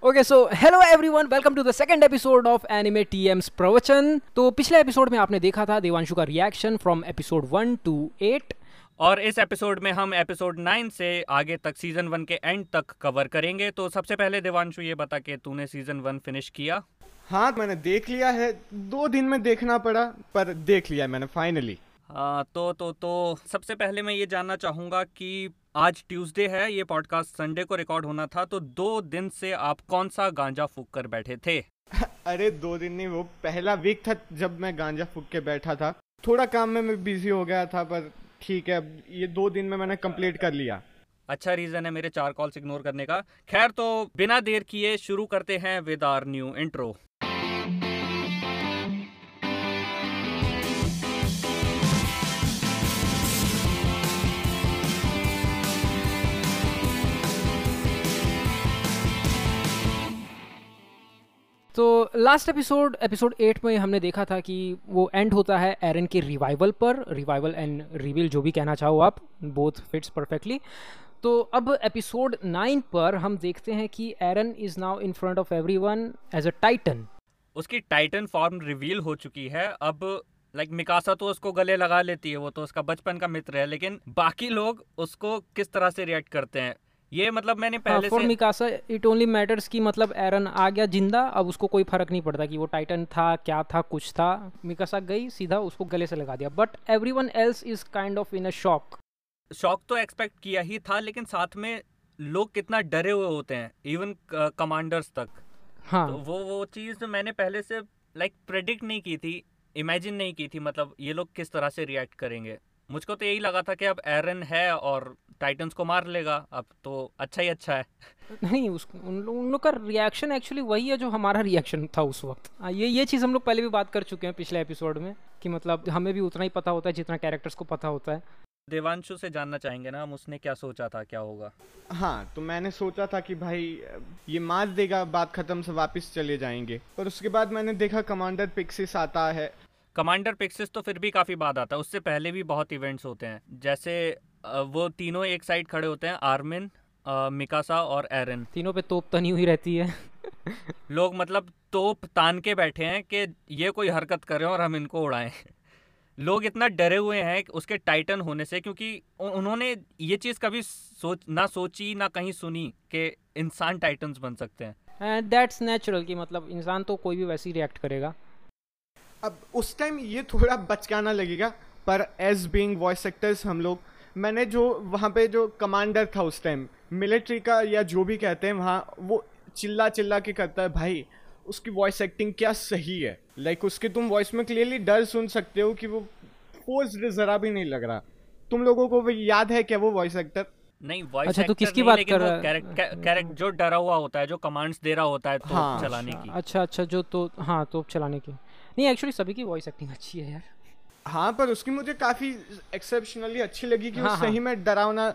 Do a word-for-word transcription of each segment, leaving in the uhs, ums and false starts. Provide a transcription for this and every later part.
Okay so hello everyone, welcome to the second episode of anime times प्रवचन। तो पिछले episode में आपने देखा था देवांशु का reaction from episode one to eight, और इस एपिसोड में हम एपिसोड नाइन से आगे तक सीजन वन के एंड तक कवर करेंगे। तो सबसे पहले देवांशु ये बता के तूने सीजन वन फिनिश किया? हाँ, मैंने देख लिया है। दो दिन में देखना पड़ा पर देख लिया मैंने फाइनली। हाँ, तो तो तो सबसे पहले मैं ये जानना चाहूँगा कि आज ट्यूसडे है, ये पॉडकास्ट संडे को रिकॉर्ड होना था, तो दो दिन से आप कौन सा गांजा फूक कर बैठे थे? अरे दो दिन नहीं, वो पहला वीक था जब मैं गांजा फूक के बैठा था। थोड़ा काम में मैं बिजी हो गया था, पर ठीक है, अब ये दो दिन में मैंने कंप्लीट कर लिया। अच्छा रीज़न है मेरे चार कॉल्स इग्नोर करने का। खैर, तो बिना देर किए शुरू करते हैं विद आवर न्यू इंट्रो। तो लास्ट एपिसोड एपिसोड एट में हमने देखा था कि वो एंड होता है एरन के रिवाइवल पर। रिवाइवल एंड रिवील, जो भी कहना चाहो आप, बोथ फिट्स परफेक्टली। तो अब एपिसोड नाइन पर हम देखते हैं कि Eren is now in front of everyone as a titan. उसकी टाइटन फॉर्म रिवील हो चुकी है। अब लाइक मिकासा तो उसको गले लगा लेती है, वो तो उसका बचपन का मित्र है, लेकिन बाकी लोग उसको किस तरह से रिएक्ट करते हैं ये मतलब मैंने पहले फॉर से मिकासा इट ओनली मैटर्स कि मतलब एरन आ गया जिंदा, अब उसको कोई फर्क नहीं पड़ता कि वो टाइटन था क्या था कुछ था। मिकासा गई सीधा उसको गले से लगा दिया, but everyone else is kind of in a shock. Shock तो एक्सपेक्ट किया ही था, लेकिन साथ में लोग कितना डरे हुए होते हैं, इवन कमांडर्स तक। हाँ, तो वो वो चीज़ मैंने पहले से लाइक प्रेडिक्ट नहीं की थी, इमेजिन नहीं की थी, मतलब ये लोग किस तरह से रिएक्ट करेंगे। मुझको तो यही लगा था कि अब एरन है और टाइटन्स को मार लेगा, अब तो अच्छा ही अच्छा है। नहीं, उस उन लोग उन लोग का रिएक्शन एक्चुअली वही है जो हमारा रिएक्शन था उस वक्त। आ, ये ये चीज़ हम लोग पहले भी बात कर चुके हैं पिछले एपिसोड में कि मतलब हमें भी उतना ही पता होता है जितना कैरेक्टर्स को पता होता है। देवांशु से जानना चाहेंगे ना हम, उसने क्या सोचा था क्या होगा? हाँ, तो मैंने सोचा था कि भाई ये मार देगा, बात खत्म, से वापस चले जाएंगे। पर उसके बाद मैंने देखा कमांडर पिक्सिस आता है। कमांडर पिक्सिस तो फिर भी काफ़ी बाद आता है, उससे पहले भी बहुत इवेंट्स होते हैं। जैसे अ, वो तीनों एक साइड खड़े होते हैं, आर्मिन, अ, मिकासा और एरन। तीनों पे तोप तनी हुई रहती है। लोग मतलब तोप तान के बैठे हैं कि ये कोई हरकत करें और हम इनको उड़ाएं। लोग इतना डरे हुए हैं कि उसके टाइटन होने से, क्योंकि उ- उन्होंने ये चीज़ कभी सोच ना सोची ना कहीं सुनी कि इंसान टाइटन्स बन सकते हैं। एंड दैट्स नेचुरल कि मतलब इंसान तो कोई भी वैसे ही रिएक्ट करेगा। अब उस टाइम ये थोड़ा बचकाना लगेगा, पर एज बीइंग वॉइस एक्टर्स हम लोग, मैंने जो वहाँ पे जो कमांडर था उस टाइम मिलिट्री का या जो भी कहते हैं वहाँ, वो चिल्ला चिल्ला के करता है, भाई उसकी वॉइस एक्टिंग क्या सही है। लाइक उसके तुम वॉइस में क्लियरली डर सुन सकते हो कि वो फोर्स्ड जरा भी नहीं लग रहा। तुम लोगों को वो याद है क्या वो वॉइस एक्टर? नहीं, वॉइस अच्छा, एक्टर तो किसकी नहीं, बात लेकिन कर वो रहा है? कैरेक्टर कैरेक्टर जो डरा हुआ होता है, जो कमांड्स दे रहा होता है तो हाँ, चलाने की। अच्छा अच्छा, जो तो हाँ तोप चलाने की। नहीं, एक्चुअली सभी की वॉइस एक्टिंग अच्छी है यार। हाँ, पर उसकी मुझे काफी एक्सेप्शनली अच्छी लगी कि हाँ, वो सही हाँ। में डरावना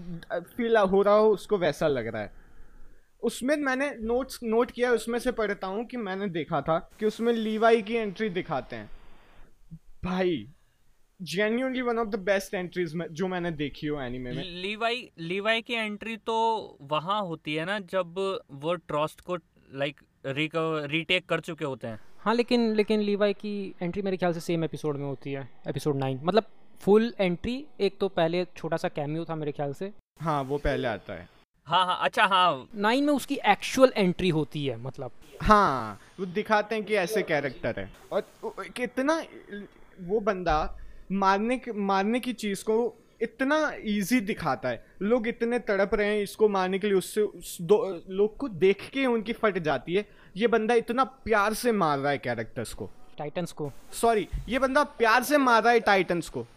फील हो रहा हो, उसको वैसा लग रहा है। उसमें मैंने नोट्स नोट किया, उसमें से पढ़ता हूँ कि मैंने देखा था कि उसमें लीवाई की एंट्री दिखाते हैं। भाई genuinely one of the best entries जो मैंने देखी हो एनीमे में। लीवाई लीवाई की एंट्री तो वहाँ होती है ना जब वो ट्रस्ट को लाइक रीटेक कर चुके होते हैं। हाँ, लेकिन लेकिन लीवाई की एंट्री मेरे ख्याल से सेम एपिसोड में होती है, एपिसोड नाइन। मतलब फुल एंट्री, एक तो पहले छोटा सा कैमियो था मेरे ख्याल से। हाँ, वो पहले आता है। हाँ हाँ, अच्छा हाँ, नाइन में उसकी एक्चुअल एंट्री होती है, मतलब हाँ, वो दिखाते हैं कि ऐसे कैरेक्टर है और कितना वो बंदा मारने मारने की चीज को इतना इजी दिखाता है। लोग इतने तड़प रहे हैं इसको मारने के लिए, उससे उस दो लोग को देख के उनकी फट जाती है। ये बंदा इतना प्यार से मार रहा है कैरेक्टर्स को, टाइटन्स को। सॉरी, ये बंदा प्यार से मार रहा है टाइटन्स को।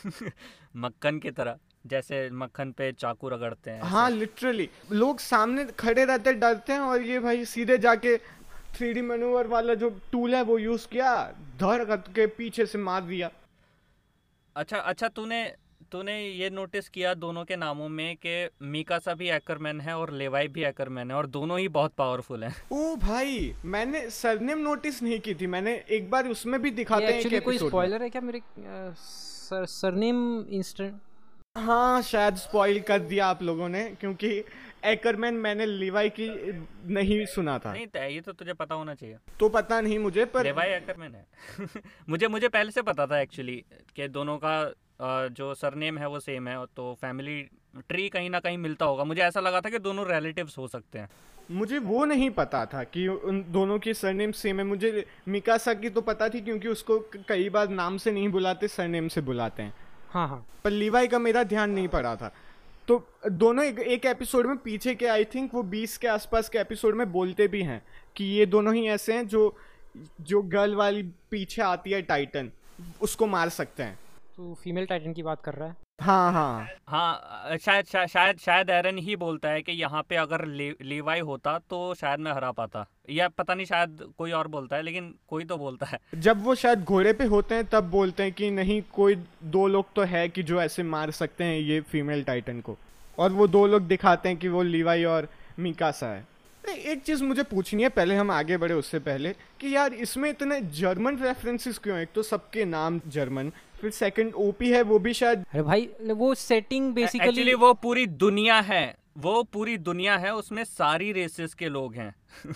मक्खन की तरह, जैसे मक्खन पे चाकू रगड़ते हैं। हाँ, लिटरली लोग सामने खड़े रहते डरते हैं और ये भाई सीधे जाके थ्री डी मैन्यूवर वाला जो टूल है वो यूज किया, धड़ के पीछे से मार दिया। अच्छा अच्छा, तूने तूने ये नोटिस किया दोनों के नामों में कि मिकासा भी हैकरमैन है और लेवाई भी हैकरमैन है, और दोनों ही बहुत पावरफुल हैं। ओ भाई, मैंने सरनेम नोटिस नहीं की थी। मैंने एक बार उसमें भी दिखाते हैं एक्चुअली एक कोई एपिसोड में। स्पॉइलर है क्या मेरे अ, सर, सरनेम इंस्टेंट? हाँ, शायद स्पॉइल कर दिया आप लोगों ने, क्योंकि एकरमैन मैंने लीवाई की नहीं सुना था। नहीं तो ये तो तुझे पता होना चाहिए। तो पता नहीं मुझे, पर लेवाई एकरमैन है। मुझे मुझे पहले से पता था एक्चुअली कि दोनों का अ, जो सरनेम है वो सेम है, तो फैमिली ट्री कहीं ना कहीं मिलता होगा। मुझे ऐसा लगा था कि दोनों रिलेटिव्स हो सकते हैं। मुझे वो नहीं पता था कि उन दोनों की सरनेम सेम है। मुझे मिकासा की तो पता थी क्योंकि उसको क- कई बार नाम से नहीं बुलाते, सरनेम से बुलाते हैं। हाँ हाँ पर लीवाई का मेरा ध्यान नहीं पड़ा था। तो दोनों एक, एक एपिसोड में पीछे के, आई थिंक वो बीस के आसपास के एपिसोड में बोलते भी हैं कि ये दोनों ही ऐसे हैं जो जो गर्ल वाली पीछे आती है टाइटन, उसको मार सकते हैं। तो फीमेल टाइटन की बात कर रहा है। हाँ हाँ हाँ शायद शा, शायद शायद एरन ही बोलता है कि यहाँ पे अगर ले, लीवाई होता तो शायद मैं हरा पाता, या पता नहीं शायद कोई और बोलता है, लेकिन कोई तो बोलता है। जब वो शायद घोड़े पे होते हैं तब बोलते हैं कि नहीं, कोई दो लोग तो है कि जो ऐसे मार सकते हैं ये फीमेल टाइटन को, और वो दो लोग दिखाते हैं कि वो लीवाई और मिकासा है। एक चीज़ मुझे पूछनी है, पहले हम आगे बढ़े उससे पहले, कि यार इसमें इतने जर्मन रेफरेंसेस क्यों हैं? एक तो सबके नाम जर्मन, फिर सेकंड ओपी है वो भी शायद। अरे भाई वो सेटिंग बेसिकली एक्चुअली वो पूरी दुनिया है, वो पूरी दुनिया है, उसमें सारी रेसेस के लोग हैं।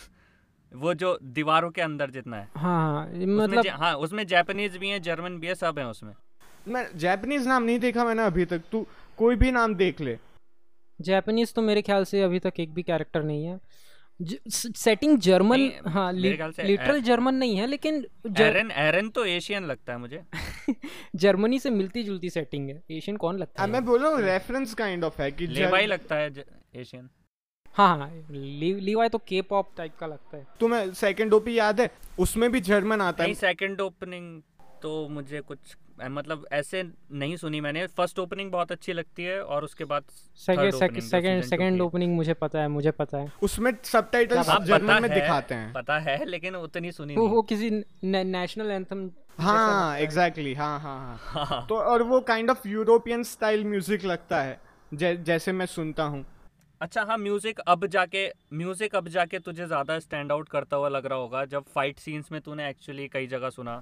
वो जो दीवारों के अंदर जितना है। हाँ हाँ उसमें मतलब ज- हाँ उसमें जापानीज भी हैं, जर्मन भी है, सब हैं उसमें। मैं जापानीज नाम नहीं देखा मैंने अभी तक, तू कोई भी नाम देख ले। जापानीज तो मेरे ख्याल से अभी तक एक भी कैरेक्टर नहीं है। सेटिंग जर्मन, नहीं, हाँ मेरे ख्याल से लिटरल ए- जर्मन नहीं है, लेकिन जर, एरन एरन तो एशियन लगता है मुझे। जर्मनी से मिलती जुलती सेटिंग है। एशियन कौन लगता अब है? मैं बोल रहा हूँ रेफरेंस काइंड ऑफ है कि लेवाई लगता है ज- एशियन। हाँ हाँ ली, लीवाई तो के पॉप टाइप का लगता है। तुम्हें सेकंड ओपी याद है? उसमें भी जर्मन आता नहीं, है। सेकंड ओपनिंग तो मुझे कुछ अ, मतलब ऐसे नहीं सुनी मैंने। फर्स्ट ओपनिंग बहुत अच्छी लगती है, और उसके बाद second third opening second second opening मुझे पता है, मुझे पता है। उसमें सबटाइटल्स हाँ, जर्मन पता में है, दिखाते हैं। पता है, लेकिन उतनी सुनी वो नहीं। वो किसी नेशनल एंथम। हाँ एग्जैक्टली, हाँ हाँ हाँ। हाँ। तो और वो kind of European style music लगता है, जै, जैसे मैं सुनता हूँ। अच्छा हाँ, म्यूजिक अब जाके म्यूजिक अब जाके तुझे ज्यादा स्टैंड आउट करता हुआ लग रहा होगा, जब फाइट सीन्स में तूने एक्चुअली कई जगह सुना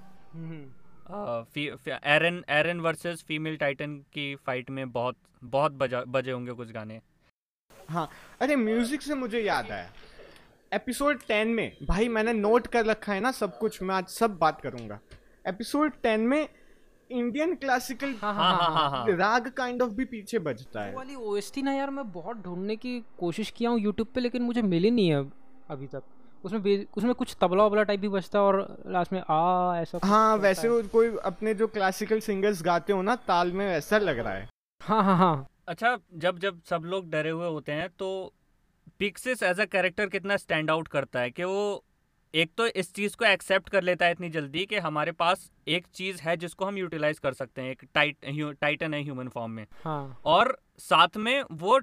Eren Eren versus female titan की फाइट में बहुत बहुत बजा बजे होंगे कुछ गाने। हाँ, अरे म्यूजिक से मुझे याद आया, एपिसोड टेन में भाई मैंने नोट कर रखा है ना सब कुछ, मैं आज सब बात करूंगा। एपिसोड टेन में इंडियन क्लासिकल हाँ हाँ हाँ हाँ हाँ राग काइंड ऑफ भी पीछे बजता वो है। वाली ओएसटी ना यार, मैं बहुत ढूंढने की कोशिश किया हूँ यूट्यूब पे, लेकिन मुझे मिली नहीं है अभी तक। उसमें बे- उसमें कुछ तबला वबला टाइप भी बजता है, और लास्ट में आ ऐसा कुछ हाँ चलता वैसे है। वो कोई अपने जो क्लासिकल सिंगर्स गाते हो ना ताल में, वैसा लग रहा है। हाँ हाँ हाँ अच्छा, जब जब सब लोग डरे हुए होते हैं तो पिक्सिस एज अ कैरेक्टर कितना स्टैंड आउट करता है कि वो एक तो इस चीज़ को एक्सेप्ट कर लेता है इतनी जल्दी कि हमारे पास एक चीज़ है जिसको हम यूटिलाइज कर सकते हैं, एक टाइट टाइटन है ह्यूमन फॉर्म में, हाँ और साथ में वो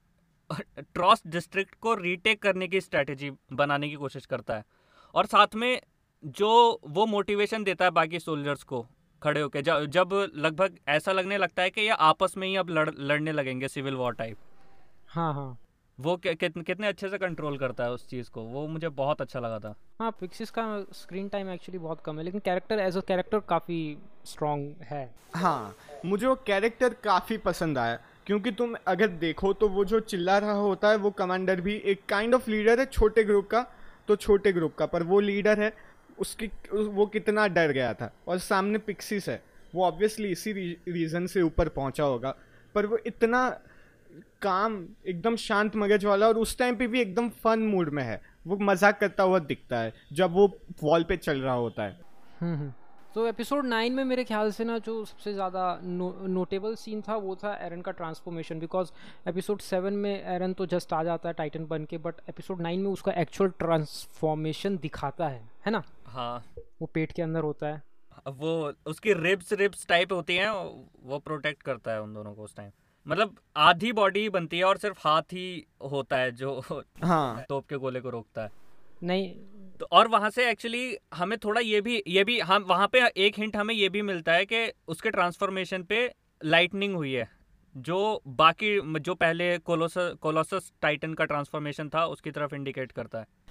ट्रॉस डिस्ट्रिक्ट को रीटेक करने की स्ट्रेटेजी बनाने की कोशिश करता है, और साथ में जो वो मोटिवेशन देता है बाकी सोल्जर्स को खड़े होकर, जब जब लगभग ऐसा लगने लगता है कि ये आपस में ही अब लड़ लड़ने लगेंगे सिविल वॉर टाइप, हाँ हाँ वो कि, कितने कितने अच्छे से कंट्रोल करता है उस चीज़ को, वो मुझे बहुत अच्छा लगा था। हाँ पिक्सिस का स्क्रीन टाइम एक्चुअली बहुत कम है, लेकिन कैरेक्टर एज अ कैरेक्टर काफ़ी स्ट्रॉन्ग है। हाँ मुझे वो कैरेक्टर काफ़ी पसंद आया, क्योंकि तुम अगर देखो तो वो जो चिल्ला रहा होता है वो कमांडर भी एक काइंड ऑफ लीडर है छोटे ग्रुप का, तो छोटे ग्रुप का पर वो लीडर है, उसकी वो कितना डर गया था। और सामने पिक्सिस है, वो ऑब्वियसली इसी रीज़न से ऊपर पहुंचा होगा, पर वो इतना काम, एकदम शांत मगज वाला, और उस टाइम पे भी एकदम फन मूड में है। वो मजाक करता हुआ दिखता है जब वो वॉल पे चल रहा होता है। हम्म हम्म। तो एपिसोड नाइन में मेरे ख्याल से ना जो सबसे ज़्यादा नो, नोटेबल सीन था वो था एरन का ट्रांसफॉर्मेशन, बिकॉज एपिसोड सेवन में एरन तो जस्ट आ जाता है टाइटन बन के, बट एपिसोड नाइन में उसका एक्चुअल ट्रांसफॉर्मेशन दिखाता है है ना। हाँ, वो पेट के अंदर होता है, वो उसकी रिब्स रिब्स टाइप होती हैं, वो प्रोटेक्ट करता है उन दोनों को उस टाइम। मतलब आधी बॉडी ही बनती है और सिर्फ हाथ ही होता है जो हाँ तोप के गोले को रोकता है। नहीं तो और वहां से एक्चुअली हमें थोड़ा ये भी ये भी हम वहां पे एक हिंट हमें ये भी मिलता है कि उसके ट्रांसफॉर्मेशन पे लाइटनिंग हुई है, जो बाकी जो पहले कोलोसस कोलोसस टाइटन का ट्रांसफॉर्मेशन था उसकी तरफ इंडिकेट करता है।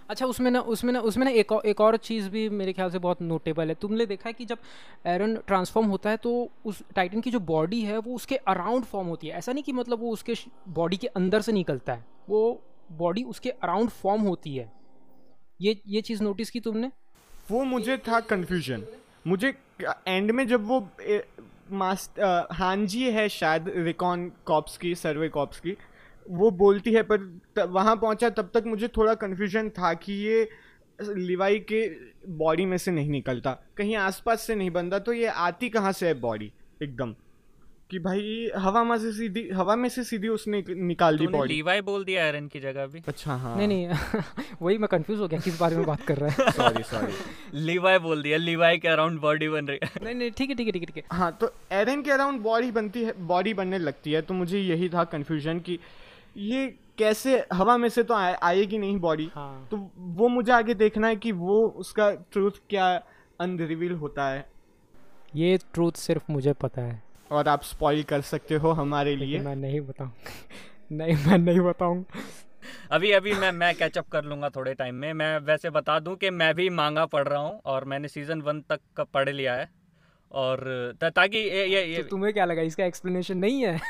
अच्छा, उसमें ना उसमें ना उसमें ना एक और एक और चीज़ भी मेरे ख्याल से बहुत नोटेबल है। तुमने देखा है कि जब एरन ट्रांसफॉर्म होता है तो उस टाइटन की जो बॉडी है वो उसके अराउंड फॉर्म होती है। ऐसा नहीं कि मतलब वो उसके बॉडी के अंदर से निकलता है, वो बॉडी उसके अराउंड फॉर्म होती है। ये ये चीज़ नोटिस की तुमने? वो मुझे था कंफ्यूजन। मुझे एंड में जब वो ए, मास्ट हांजी है शायद रिकॉन कॉप्स की, सर्वे कॉप्स की, वो बोलती है, पर वहाँ पहुँचा तब तक मुझे थोड़ा कंफ्यूजन था कि ये लिवाई के बॉडी में से नहीं निकलता, कहीं आसपास से नहीं बनता, तो ये आती कहाँ से है बॉडी एकदम, कि भाई हवा में से सीधी हवा में से सीधी उसने निकाल दी तूने बॉडी। लीवाई बोल दिया एरन की जगह भी। अच्छा हाँ, नहीं नहीं वही मैं कंफ्यूज हो गया किस बारे में बात कर रहा है। Sorry sorry. लीवाई बोल दिया, लीवाई के अराउंड बॉडी बन रही है। नहीं नहीं ठीक है ठीक है ठीक है ठीक है। हाँ, तो एरन के अराउंड बॉडी बनती है, बॉडी बनने लगती है, तो मुझे यही था कंफ्यूजन कि ये कैसे हवा में से तो आए, आएगी नहीं बॉडी। हाँ। तो वो मुझे आगे देखना है कि वो उसका ट्रूथ क्या अनरिवील होता है, ये ट्रूथ सिर्फ मुझे पता है और आप स्पॉइल कर सकते हो हमारे लिए। लेकिन मैं नहीं बताऊँ नहीं मैं नहीं बताऊँ। अभी अभी मैं मैं कैचअप कर लूंगा थोड़े टाइम में। मैं वैसे बता दूं कि मैं भी मांगा पढ़ रहा हूं और मैंने सीजन वन तक का पढ़ लिया है, और ता, ताकि ये ये, ये तो तुम्हें क्या लगा इसका एक्सप्लेनेशन नहीं है?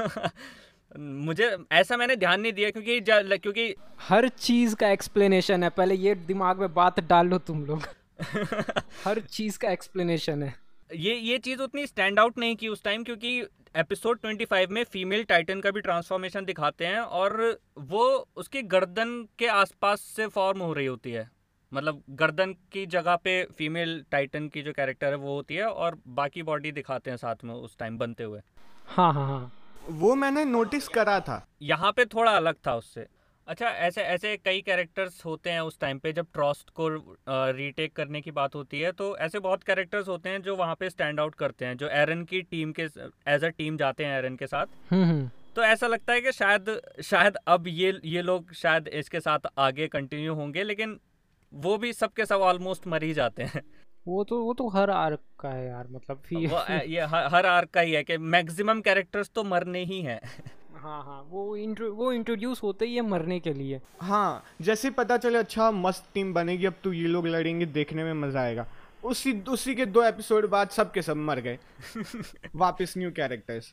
मुझे ऐसा मैंने ध्यान नहीं दिया क्योंकि ज- क्योंकि हर चीज का एक्सप्लेनेशन है, पहले ये दिमाग में बात डाल लो तुम लोग। हर चीज का एक्सप्लेनेशन है। ये ये चीज़ उतनी स्टैंड आउट नहीं की उस टाइम, क्योंकि एपिसोड पच्चीस में फीमेल टाइटन का भी ट्रांसफॉर्मेशन दिखाते हैं और वो उसकी गर्दन के आसपास से फॉर्म हो रही होती है। मतलब गर्दन की जगह पे फीमेल टाइटन की जो कैरेक्टर है वो होती है, और बाकी बॉडी दिखाते हैं साथ में उस टाइम बनते हुए। हाँ हाँ हाँ वो मैंने नोटिस करा था। यहाँ पे थोड़ा अलग था उससे। अच्छा, ऐसे ऐसे कई कैरेक्टर्स होते हैं उस टाइम पे जब ट्रस्ट को रीटेक करने की बात होती है, तो ऐसे बहुत कैरेक्टर्स होते हैं जो वहाँ पे स्टैंड आउट करते हैं, जो एरन की टीम के एज अ टीम जाते हैं एरन के साथ। हम्म हम्म तो ऐसा लगता है कि शायद शायद अब ये ये लोग शायद इसके साथ आगे कंटिन्यू होंगे, लेकिन वो भी सब के सब ऑलमोस्ट मर ही जाते हैं। वो तो वो तो हर आर्क का है यार, मतलब फिर वो ये हर, हर आर्क का ही है कि मैक्सिमम कैरेक्टर्स तो मरने ही हैं। हाँ हाँ वो इंट्रो वो इंट्रोड्यूस होते ही है मरने के लिए। हाँ, जैसे पता चले अच्छा मस्त टीम बनेगी, अब तो ये लोग लड़ेंगे, देखने में मजा आएगा, उसी उसी के दो एपिसोड बाद सब के सब मर गए। वापस न्यू कैरेक्टर्स।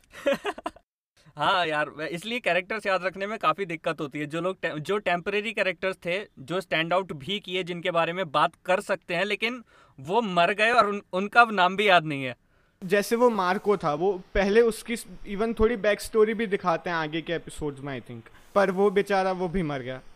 हाँ यार, इसलिए कैरेक्टर्स याद रखने में काफ़ी दिक्कत होती है। जो लोग टे, जो टेम्परेरी कैरेक्टर्स थे जो स्टैंड आउट भी किए, जिनके बारे में बात कर सकते हैं, लेकिन वो मर गए और उन, उनका अब नाम भी याद नहीं है। जैसे वो मार्को था, वो पहले उसकी इवन थोड़ी बैक स्टोरी भी दिखाते हैं आगे के एपिसोड्स में आई थिंक, पर वो बेचारा वो भी मर गया।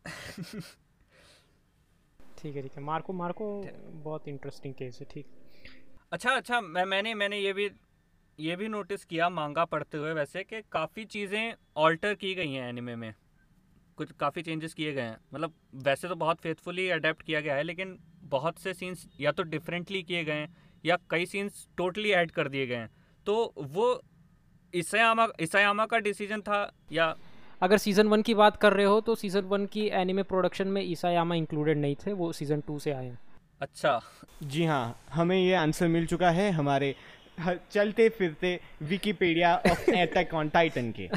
ठीक है ठीक है, मार्को मार्को बहुत इंटरेस्टिंग केस है। ठीक। अच्छा अच्छा, मैं मैंने मैंने ये भी ये भी नोटिस किया मांगा पढ़ते हुए वैसे, कि काफ़ी चीज़ें ऑल्टर की गई हैं एनिमे में, कुछ काफ़ी चेंजेस किए गए हैं। मतलब वैसे तो बहुत फेथफुली अडेप्ट किया गया है, लेकिन बहुत से सीन्स या तो डिफरेंटली किए गए हैं या कई सीन्स टोटली ऐड कर दिए गए हैं। तो वो इसायामा इसायामा का डिसीजन था, या अगर सीज़न वन की बात कर रहे हो तो सीज़न वन की एनिमे प्रोडक्शन में इसायामा इंक्लूडेड नहीं थे, वो सीज़न टू से आए हैं। अच्छा जी हाँ, हमें ये आंसर मिल चुका है हमारे हर चलते फिरते Wikipedia of Attack on Titan के।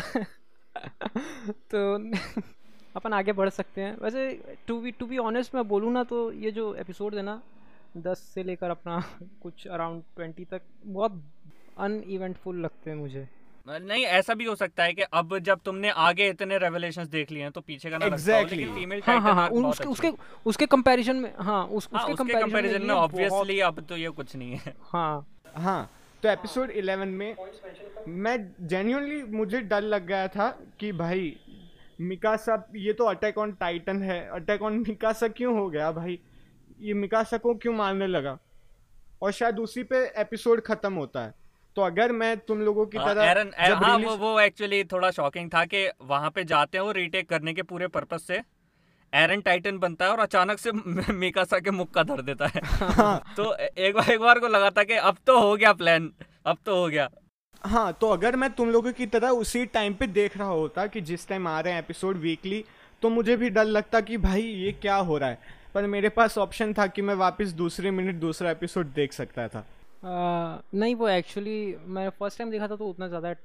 तो अपन आगे बढ़ सकते हैं। वैसे to be to be honest मैं बोलूँ ना, तो ये जो एपिसोड है ना, दस से लेकर अपना कुछ अराउंड ट्वेंटी तक बहुत अनइवेंटफुल लगते हैं मुझे। नहीं, ऐसा भी हो सकता है कि अब जब तुमने आगे इतने रेवलेशंस देख लिए हैं तो पीछे का ना लगता हो, Exactly. लेकिन फीमेल हाँ हाँ हाँ टाइटन उन, उसके उसके उसके कंपैरिजन में, हाँ उस हाँ, उसके उसके कंपैरिजन कंपैरिजन में में ये ऑब्वियसली अब तो ये कुछ नहीं है। बहुत- हाँ हाँ, तो एपिसोड इलेवन में मैं जेन्युइनली मुझे डर लग गया था कि भाई मिकासा, ये तो अटैक ऑन टाइटन है, अटैक ऑन मिकासा क्यों हो गया भाई, ये मिकासा को क्यों मारने लगा, और शायद उसी पे एपिसोड खत्म होता है। तो अगर मैं तुम लोगों की तरह एरन एर, जब हाँ, release- वो वो एक्चुअली थोड़ा शॉकिंग था कि वहां पे जाते हैं वो रीटेक करने के पूरे पर्पस से, एरन टाइटन बनता है और अचानक से मिकासा के मुक्का धर देता है। तो एक बार एक बार को लगा था कि अब तो हो गया प्लान, अब तो हो गया। हाँ, तो अगर मैं तुम लोगों की तरह उसी टाइम पे देख रहा होता कि जिस टाइम आ रहे हैं एपिसोड वीकली, तो मुझे भी डर लगता कि भाई ये क्या हो रहा है, पर मेरे पास ऑप्शन था कि मैं वापस दूसरे मिनट दूसरा एपिसोड देख सकता था। आ, नहीं वो एक्चुअली मैं फर्स्ट टाइम देखा था तो उतना ज़्यादा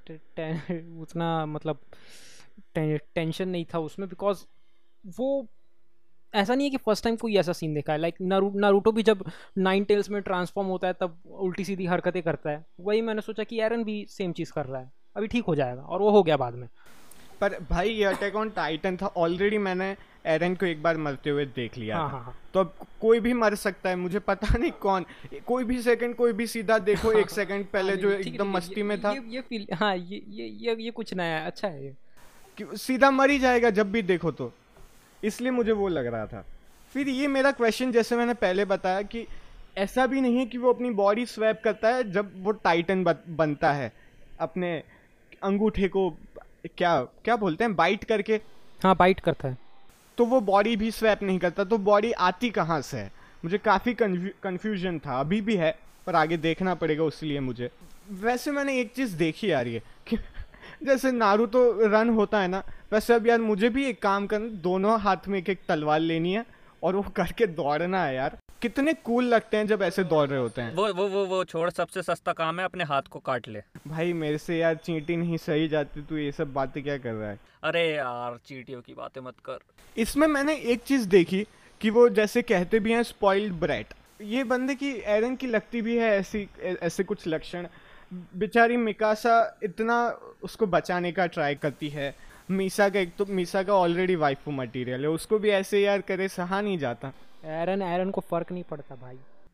उतना मतलब टे, टेंशन नहीं था उसमें, बिकॉज वो ऐसा नहीं है कि फर्स्ट टाइम कोई ऐसा सीन देखा है। लाइक नारुतो भी जब नाइन टेल्स में ट्रांसफॉर्म होता है तब उल्टी सीधी हरकतें करता है, वही मैंने सोचा कि एरन भी सेम चीज़ कर रहा है, अभी ठीक हो जाएगा, और वो हो गया बाद में। पर भाई ये अटैक ऑन टाइटन था, ऑलरेडी मैंने एरन को एक बार मरते हुए देख लिया हाँ था। हाँ हाँ। तो अब कोई भी मर सकता है, मुझे पता नहीं कौन, कोई भी सेकंड कोई भी सीधा देखो एक सेकंड पहले जो एकदम मस्ती में था ये ये फील, हाँ ये ये ये ये कुछ नया है, अच्छा है ये। कि सीधा मर ही जाएगा जब भी देखो, तो इसलिए मुझे वो लग रहा था। फिर ये मेरा क्वेश्चन, जैसे मैंने पहले बताया कि ऐसा भी नहीं है कि वो अपनी बॉडी स्वैप करता है जब वो टाइटन बनता है, अपने अंगूठे को क्या क्या बोलते हैं, बाइट करके। हाँ बाइट करता है, तो वो बॉडी भी स्वैप नहीं करता, तो बॉडी आती कहाँ से है? मुझे काफ़ी कंफ्यूजन था, अभी भी है, पर आगे देखना पड़ेगा उसलिए मुझे। वैसे मैंने एक चीज़ देखी यार, ये कि जैसे नारुतो रन होता है ना, वैसे अब यार मुझे भी एक काम करना, दोनों हाथ में एक एक तलवार लेनी है और वो करके दौड़ना है यार। कितने कूल लगते हैं जब ऐसे दौड़ रहे होते हैं। वो वो वो वो छोड़, सबसे सस्ता काम है अपने हाथ को काट ले। भाई मेरे से यार चींटी नहीं सही जाती, तू ये सब बातें क्या कर रहा है? अरे यार चींटियों की बातें मत कर। इसमें मैंने एक चीज़ देखी कि वो जैसे कहते भी हैं स्पॉइल्ड ब्रैट, ये बंदे की एरन की लगती भी है ऐसी ऐसे कुछ लक्षण। बेचारी मिकासा इतना उसको बचाने का ट्राई करती है, मीसा का एक तो मीसा का ऑलरेडी वाइफू मटेरियल है, उसको भी ऐसे यार करे सहा नहीं जाता। एरन एरन को फर्क नहीं पड़ता भाई,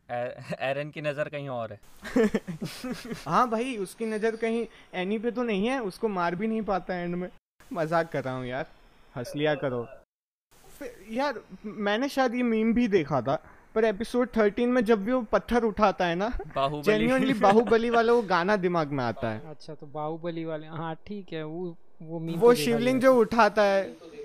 एरन की नज़र कहीं और है। हाँ भाई उसकी नज़र कहीं एनी पे तो नहीं है, उसको मार भी नहीं पाता एंड में। मजाक कर रहा हूँ यार, हंस लिया करो। यार मैंने शायद ये मीम भी देखा था, पर एपिसोड थर्टीन में जब भी वो पत्थर उठाता है ना, जेन्युइनली बाहुबली वाला वो गाना दिमाग में आता है। अच्छा तो बाहुबली वाले, हाँ ठीक है, वो वो मीम वो शिवलिंग जो उठाता है,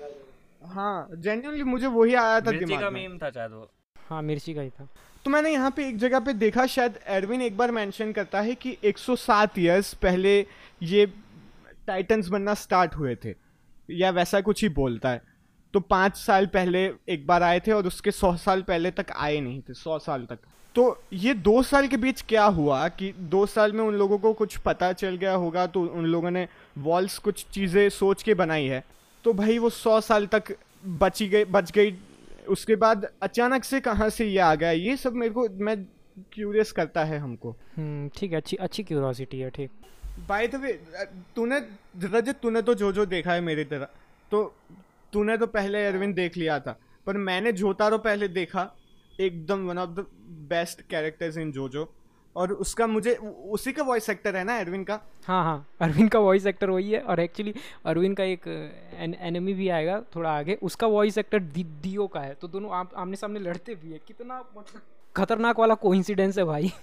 हाँ जेन्युइनली मुझे वही आया था दिमाग में। का मीम था शायद वो, हाँ मिर्ची का ही था। तो मैंने यहाँ पे एक जगह पे देखा, शायद एरविन एक बार मेंशन करता है कि एक सौ सात इयर्स पहले ये टाइटन्स बनना स्टार्ट हुए थे, या वैसा कुछ ही बोलता है। तो पाँच साल पहले एक बार आए थे और उसके सौ साल पहले तक आए नहीं थे, सौ साल तक। तो ये दो साल के बीच क्या हुआ कि दो साल में उन लोगों को कुछ पता चल गया होगा, तो उन लोगों ने वॉल्स कुछ चीज़ें सोच के बनाई है। तो भाई वो सौ साल तक बची गई बच गई, उसके बाद अचानक से कहाँ से ये आ गया, ये सब मेरे को मैं क्यूरियस करता है हमको। ठीक है, अच्छी अच्छी क्यूरियोसिटी है। ठीक, बाय द वे तूने रजत तूने तो जो जो देखा है मेरी तरह, तो तूने तो पहले अरविंद देख लिया था, पर मैंने जोतारो पहले देखा, एकदम one of the best characters in JoJo. और उसका मुझे उसी का वॉइस एक्टर है ना अरविंद का। हाँ हाँ अरविंद का वॉइस एक्टर वही है, और एक्चुअली अरविंद का एक एन, एनिमी भी आएगा थोड़ा आगे, उसका वॉइस एक्टर दी, दियो का है। तो दोनों आप आमने सामने लड़ते भी है। कितना मतलब खतरनाक वाला कोइंसिडेंस है भाई।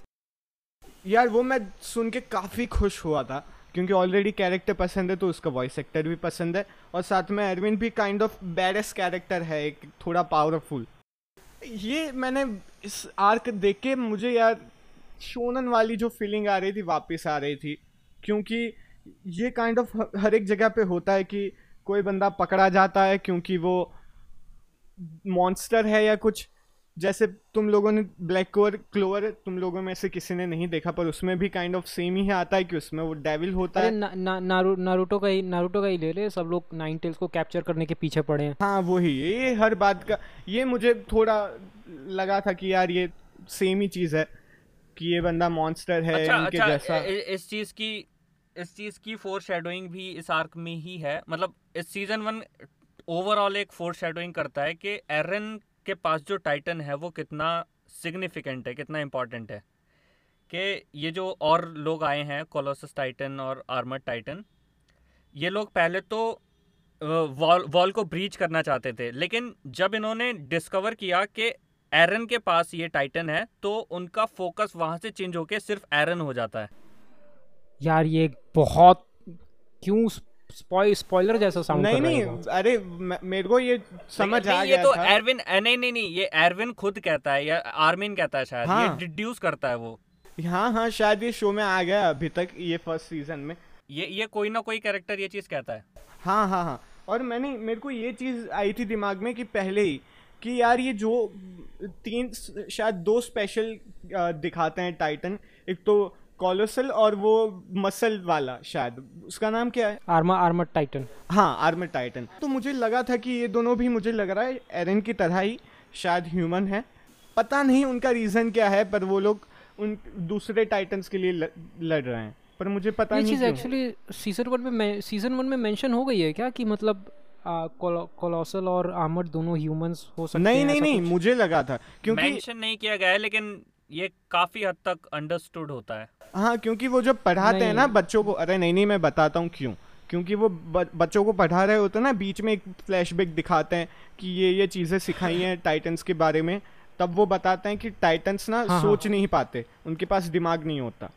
यार वो मैं सुन के काफ़ी खुश हुआ था, क्योंकि ऑलरेडी कैरेक्टर पसंद है तो उसका वॉइस एक्टर भी पसंद है, और साथ में अरविंद भी काइंड ऑफ बैडेस्ट कैरेक्टर है, एक थोड़ा पावरफुल। ये मैंने इस आर्क देख के मुझे यार शोनन वाली जो फीलिंग आ रही थी वापस आ रही थी, क्योंकि ये काइंड ऑफ हर एक जगह पे होता है कि कोई बंदा पकड़ा जाता है क्योंकि वो मॉन्स्टर है या कुछ। जैसे तुम लोगों ने ब्लैक क्लोवर क्लोवर तुम लोगों में से किसी ने नहीं देखा, पर उसमें भी काइंड ऑफ सेम ही आता है कि उसमें वो डेविल होता है। ना, ना, नारू, नारुतो का ही नारुतो का ही ले ले, सब लोग नाइन टेल्स को कैप्चर करने के पीछे पड़े हैं। हाँ वही, ये हर बात का, ये मुझे थोड़ा लगा था कि यार ये सेम ही चीज़ है कि ये बंदा मॉन्स्टर है। अच्छा, इनके अच्छा, जैसा इस चीज़ की इस चीज़ की फोर शेडोइंग भी इस आर्क में ही है। मतलब इस सीजन वन ओवरऑल एक फोर शेडोइंग करता है कि एरन के पास जो टाइटन है वो कितना सिग्निफिकेंट है, कितना इम्पोर्टेंट है। कि ये जो और लोग आए हैं, कोलोसस टाइटन और आर्मर्ड टाइटन, ये लोग पहले तो वॉल वॉल को ब्रीच करना चाहते थे, लेकिन जब इन्होंने डिस्कवर किया कि एरन के पास ये टाइटन है तो उनका फोकस वहां से चेंज होके सिर्फ एरन हो जाता है। यार ये बहुत क्यों स्पॉय स्पॉइलर जैसा साउंड नहीं कर रहा है। नहीं अरे मेरे को ये समझ आ ये गया तो था। एरविन नहीं नहीं नहीं ये एरविन खुद कहता है या आर्मिन कहता है शायद। हाँ। ये डिड्यूस करता है वो। हाँ हाँ शायद ये शो में आ गया अभी तक, ये फर्स्ट सीजन में ये ये कोई ना कोई कैरेक्टर ये चीज कहता है। हाँ हाँ हाँ और मैंने मेरे को ये चीज आई थी दिमाग में कि पहले ही कि यार ये जो तीन शायद दो स्पेशल दिखाते हैं टाइटन, एक तो कॉलोसल और वो मसल वाला, शायद उसका नाम क्या है, आर्मर आर्मर टाइटन। हाँ आर्मर टाइटन। तो मुझे लगा था कि ये दोनों भी, मुझे लग रहा है एरन की तरह ही शायद ह्यूमन है। पता नहीं उनका रीज़न क्या है, पर वो लोग उन दूसरे टाइटन्स के लिए ल, लड़ रहे हैं, पर मुझे पता ये नहीं चीज़ क्यों। एक्चुअली सीजन वन में सीजन वन में मेंशन हो गई है क्या कि मतलब कोलोसल और आर्मर दोनों ह्यूमंस हो सकते नहीं हैं? नहीं ऐसा नहीं, कुछ? मुझे लगा था क्योंकि मेंशन नहीं किया गया है, लेकिन ये काफी हद तक अंडरस्टूड होता है। हाँ, क्योंकि वो जब पढ़ाते हैं ना नहीं। बच्चों को, अरे नहीं नहीं मैं बताता हूँ क्यों। क्योंकि वो ब, बच्चों को पढ़ा रहे होते हैं ना, बीच में एक फ्लैशबैक दिखाते हैं कि ये ये चीज़ें सिखाई हैं टाइटन्स के बारे में, तब वो बताते हैं कि टाइटन्स ना हाँ, सोच हाँ। नहीं पाते, उनके पास दिमाग नहीं होता।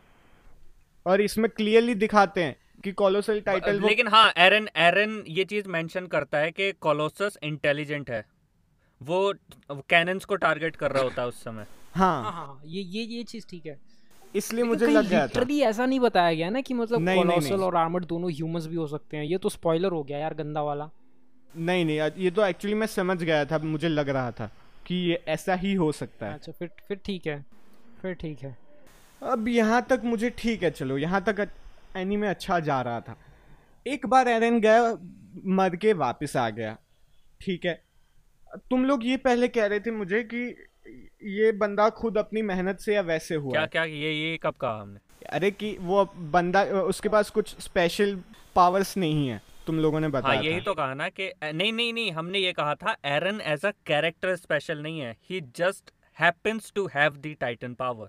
और इसमें क्लियरली दिखाते हैं कि कोलोसल टाइटल वो, लेकिन हाँ, एरन एरन ये चीज मेंशन करता है कि कोलोसस इंटेलिजेंट है। वो कैनन्स को टारगेट कर रहा होता है उस समय। हाँ हाँ हाँ हाँ, ये ये ये चीज़ ठीक है। इसलिए लेकिन मुझे कहीं लग गया था। लिटरली ऐसा नहीं बताया गया ना कि मतलब नहीं, नहीं, कोलोसल नहीं। और आर्मर दोनों ह्यूमंस भी हो सकते हैं। ये तो स्पॉइलर हो गया यार, गंदा वाला। नहीं नहीं, ये तो एक्चुअली मैं समझ गया था, मुझे लग रहा था कि ये ऐसा ही हो सकता है। अच्छा, फिर फिर ठीक है, फिर ठीक है। अब यहाँ तक मुझे ठीक है, चलो यहाँ तक एनीमे अच्छा जा रहा था। एक बार एरन गया, मर के वापस आ गया, ठीक है। तुम लोग ये पहले कह रहे थे मुझे कि ये बंदा खुद अपनी मेहनत से या वैसे हुआ क्या है। क्या ये ये कब कहा हमने? अरे कि वो बंदा, उसके पास कुछ स्पेशल पावर्स नहीं है, तुम लोगों ने हाँ, बताया यही था। तो कहा ना कि नहीं नहीं नहीं, हमने ये कहा था Eren as a character special नहीं है, ही just happens to have the titan power.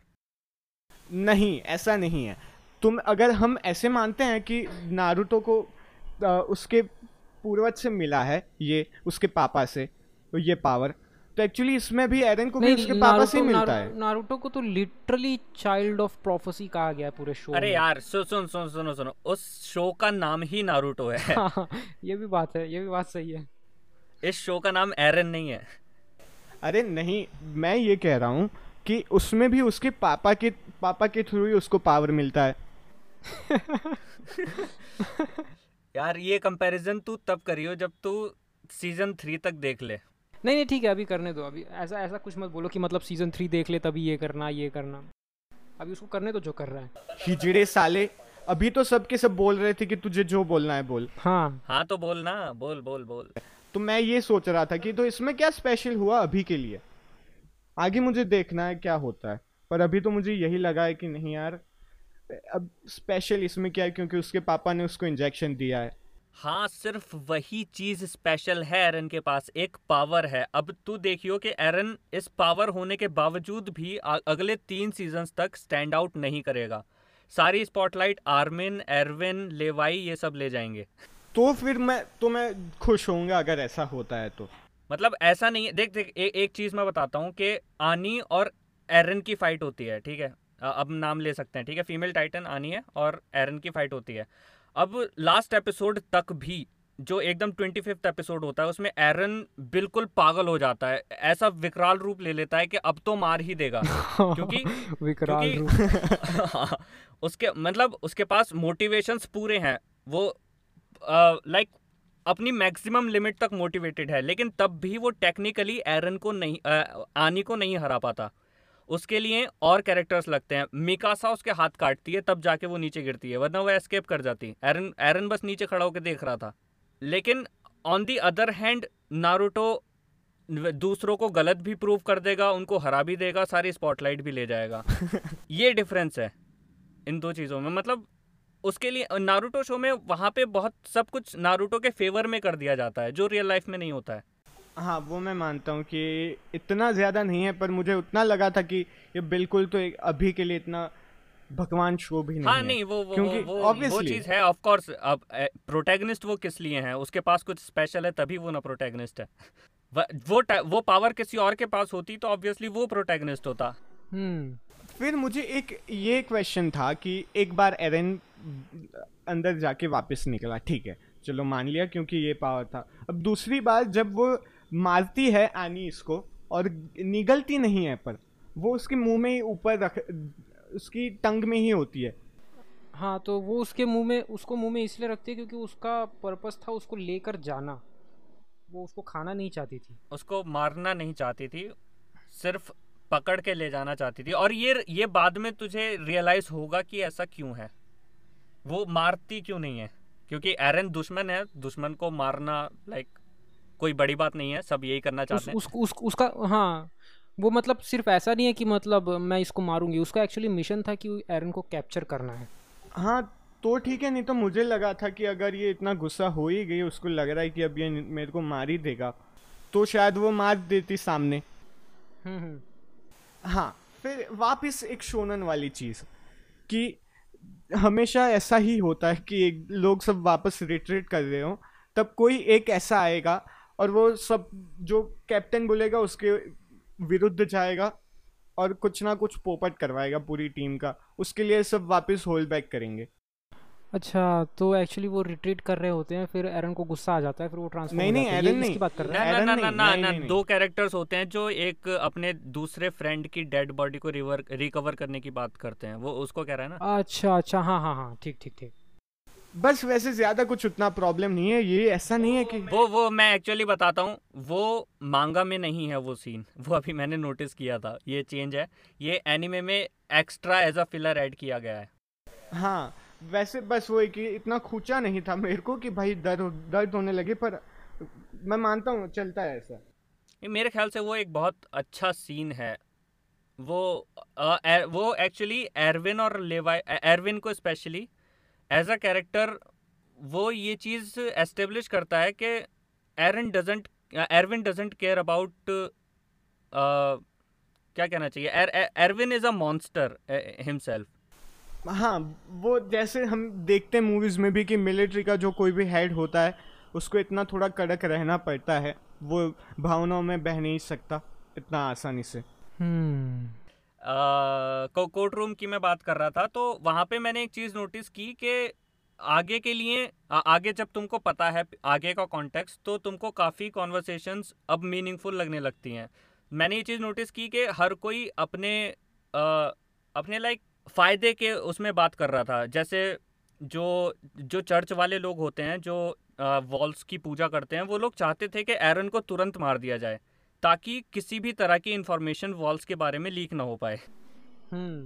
नहीं, ऐसा नहीं है। तुम अगर हम ऐसे मानते हैं कि नारुतो को आ, उसके पूर्वज से मिला है, ये उसके पापा से ये पावर, तो एक्चुअली इसमें भी एरन को भी नहीं, उसके पापा से ही नारुतो मिलता नारुतो है। नारुतो को तो लिटरली चाइल्ड ऑफ प्रोफेसी कहा गया है पूरे शो अरे में। यार, सु, सुन सुन सुनो सुनो, उस शो का नाम ही नारुतो है। हाँ हाँ, ये भी बात है, ये भी बात सही है। इस शो का नाम एरन नहीं है। अरे नहीं, मैं ये कह रहा हूँ कि उसमें भी उसके पापा के पापा के थ्रू ही उसको पावर मिलता है। यार, ये कंपैरिजन तू तब करियो जब तू सीजन थ्री तक देख ले। नहीं नहीं ठीक है, अभी करने दो। अभी ऐसा ऐसा कुछ मत बोलो कि मतलब सीजन थ्री देख ले तभी ये करना ये करना। अभी उसको करने दो जो कर रहा है। हिजड़े साले, अभी तो सबके सब बोल रहे थे कि तुझे जो बोलना है बोल। हाँ हाँ तो बोल ना, बोल बोल बोल। तो मैं ये सोच रहा था कि तो इसमें क्या स्पेशल हुआ अभी के लिए, आगे मुझे देखना है क्या होता है। पर अभी तो मुझे यही लगा है कि नहीं यार, अब स्पेशल इसमें क्या है, क्योंकि उसके पापा ने उसको इंजेक्शन दिया है। हाँ, सिर्फ वही चीज स्पेशल है, एरन के पास एक पावर है। अब तू देखियो कि एरन इस पावर होने के बावजूद भी आ, अगले तीन सीजन्स तक स्टैंड आउट नहीं करेगा। सारी स्पॉटलाइट आर्मिन, एरविन, लेवाई ये सब ले जाएंगे। तो फिर मैं तो मैं खुश होऊंगा अगर ऐसा होता है तो। मतलब ऐसा नहीं है, देख देख ए, एक चीज मैं बताता हूँ कि आनी और एरन की फाइट होती है, ठीक है। अ, अब नाम ले सकते हैं, ठीक है। फीमेल टाइटन आनी है और एरन की फाइट होती है। अब लास्ट एपिसोड तक भी जो एकदम ट्वेंटी फिफ्थ एपिसोड होता है उसमें एरन बिल्कुल पागल हो जाता है, ऐसा विकराल रूप ले लेता है कि अब तो मार ही देगा। क्योंकि विकराल रूप। क्योंकि उसके मतलब उसके पास मोटिवेशंस पूरे हैं, वो लाइक अपनी मैक्सिमम लिमिट तक मोटिवेटेड है, लेकिन तब भी वो टेक्निकली एरन को नहीं अ, आनी को नहीं हरा पाता। उसके लिए और कैरेक्टर्स लगते हैं। मिकासा उसके हाथ काटती है तब जाके वो नीचे गिरती है, वरना वो एस्केप कर जाती। एरन एरन बस नीचे खड़ा होकर देख रहा था। लेकिन on the other hand Naruto दूसरों को गलत भी प्रूव कर देगा, उनको हरा भी देगा, सारी स्पॉटलाइट भी ले जाएगा। ये डिफरेंस है इन दो चीज़ों में। मतलब उसके लिए नारुतो शो में वहाँ पे बहुत सब कुछ नारुतो के फेवर में कर दिया जाता है, जो रियल लाइफ में नहीं होता है। हाँ, वो मैं मानता हूँ कि इतना ज़्यादा नहीं है, पर मुझे उतना लगा था कि ये बिल्कुल तो एक अभी के लिए इतना भगवान शो भी नहीं हाँ है। नहीं, वो वो क्योंकि वो, वो, वो obviously- चीज़ है ऑफ कोर्स। अब प्रोटैगनिस्ट वो किस लिए है, उसके पास कुछ स्पेशल है तभी वो ना प्रोटैगनिस्ट है। व- वो टा- वो पावर किसी और के पास होती तो ऑब्वियसली वो प्रोटैगनिस्ट होता। हम्म फिर मुझे एक ये क्वेश्चन था कि एक बार एरन अंदर जाके वापस निकला, ठीक है चलो मान लिया क्योंकि ये पावर था। अब दूसरी बार जब वो मारती है आनी इसको और निगलती नहीं है, पर वो उसके मुंह में ही ऊपर रख, उसकी टंग में ही होती है। हाँ, तो वो उसके मुंह में उसको मुंह में इसलिए रखती है क्योंकि उसका पर्पस था उसको लेकर जाना। वो उसको खाना नहीं चाहती थी। उसको मारना नहीं चाहती थी, सिर्फ पकड़ के ले जाना चाहती थी। और ये ये बाद में तुझे रियलाइज होगा कि ऐसा क्यों है, वो मारती क्यों नहीं है, क्योंकि एरन दुश्मन है, दुश्मन को मारना लाइक कोई बड़ी बात नहीं है, सब यही करना उस, चाहते हैं। उस, उस, उसका हाँ, वो मतलब सिर्फ ऐसा नहीं है कि मतलब मैं इसको मारूंगी, उसका एक्चुअली मिशन था कि एरन को कैप्चर करना है। हाँ तो ठीक है, नहीं तो मुझे लगा था कि अगर ये इतना गुस्सा हो ही गई, उसको लग रहा है कि अब ये मेरे को मार ही देगा, तो शायद वो मार देती सामने। हम्म हम्म हाँ, फिर वापस एक शोनन वाली चीज़ कि हमेशा ऐसा ही होता है कि एक लोग सब वापस रिट्रीट कर रहे हो, तब कोई एक ऐसा आएगा और वो सब जो कैप्टन बोलेगा उसके विरुद्ध जाएगा और कुछ ना कुछ पोपट करवाएगा पूरी टीम का, उसके लिए सब वापस होल्ड बैक करेंगे। अच्छा, तो एक्चुअली वो रिट्रीट कर रहे होते हैं, फिर एरन को गुस्सा आ जाता है, फिर वो ट्रांसफॉर्म नहीं हो नहीं जाता है। एरन ये नहीं, इसकी बात कर रहे ना हैं? ना एरन ना नहीं, ना ना नहीं ना नहीं नहीं। दो कैरेक्टर्स होते हैं जो एक अपने दूसरे फ्रेंड की डेड बॉडी को रिवर रिकवर करने की बात करते हैं, वो उसको कह रहा है ना। अच्छा अच्छा, हाँ हाँ हाँ, ठीक ठीक ठीक। बस वैसे ज्यादा कुछ उतना प्रॉब्लम नहीं है, ये ऐसा नहीं है कि वो वो मैं एक्चुअली बताता हूँ, वो मांगा में नहीं है वो सीन, वो अभी मैंने नोटिस किया था, ये चेंज है, ये एनिमे में extra as a filler add किया गया है। हाँ वैसे बस वो है कि इतना खूंचा नहीं था मेरे को कि भाई दर्द दर्द होने लगे, पर मैं मानता हूँ चलता है ऐसा। ये मेरे ख्याल से वो एक बहुत अच्छा सीन है। वो अ, ए, वो एक्चुअली एरविन और लेवाई, एरविन को स्पेशली एज अ कैरेक्टर वो ये चीज़ एस्टेब्लिश करता है कि Eren doesn't Erwin doesn't care about, क्या कहना चाहिए, er, Erwin is a monster himself. हाँ, वो जैसे हम देखते हैं मूवीज में भी कि मिलिट्री का जो कोई भी हेड होता है उसको इतना थोड़ा कड़क रहना पड़ता है, वो भावनाओं में बह नहीं सकता इतना आसानी से। हम्म को कोर्ट रूम की मैं बात कर रहा था, तो वहाँ पे मैंने एक चीज़ नोटिस की कि आगे के लिए आ, आगे जब तुमको पता है आगे का कॉन्टेक्स्ट, तो तुमको काफ़ी कॉन्वर्सेशंस अब मीनिंगफुल लगने लगती हैं। मैंने ये चीज़ नोटिस की कि हर कोई अपने आ, अपने लाइक फ़ायदे के उसमें बात कर रहा था। जैसे जो जो चर्च वाले लोग होते हैं जो वॉल्स की पूजा करते हैं, वो लोग चाहते थे कि एरन को तुरंत मार दिया जाए ताकि किसी भी तरह की इंफॉर्मेशन वॉल्स के बारे में लीक ना हो पाए। हम्म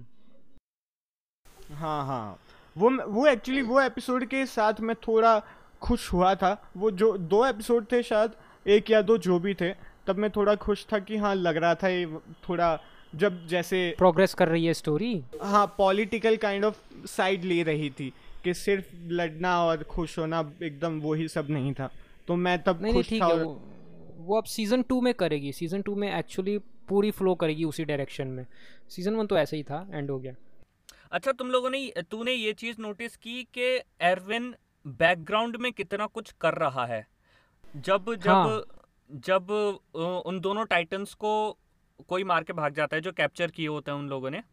हाँ हाँ, वो वो एक्चुअली वो एपिसोड के साथ मैं थोड़ा खुश हुआ था। वो जो दो एपिसोड थे शायद, एक या दो जो भी थे, तब मैं थोड़ा खुश था कि हाँ लग रहा था ये थोड़ा, जब जैसे प्रोग्रेस कर रही है स्टोरी। हाँ पॉलिटिकल काइंड ऑफ साइड ले रही थी कि सिर्फ लड़ना और खुश होना एकदम वो ही सब नहीं था, तो मैं तब नहीं नहीं, खुश ठीक था। है, और वो वो अब सीजन टू में करेगी, सीजन टू में एक्चुअली पूरी फ्लो करेगी उसी डायरेक्शन में। सीजन वन तो ऐसे ही था, एंड हो गया। अच्छा, तुम लोगों ने तूने ये चीज़ नोटिस की कि एरविन बैकग्राउंड में कितना कुछ कर रहा है। जब जब हाँ जब अ, उन दोनों टाइटन्स को कोई मार के भाग जाता है जो कैप्चर किए होते हैं उन लोगों ने,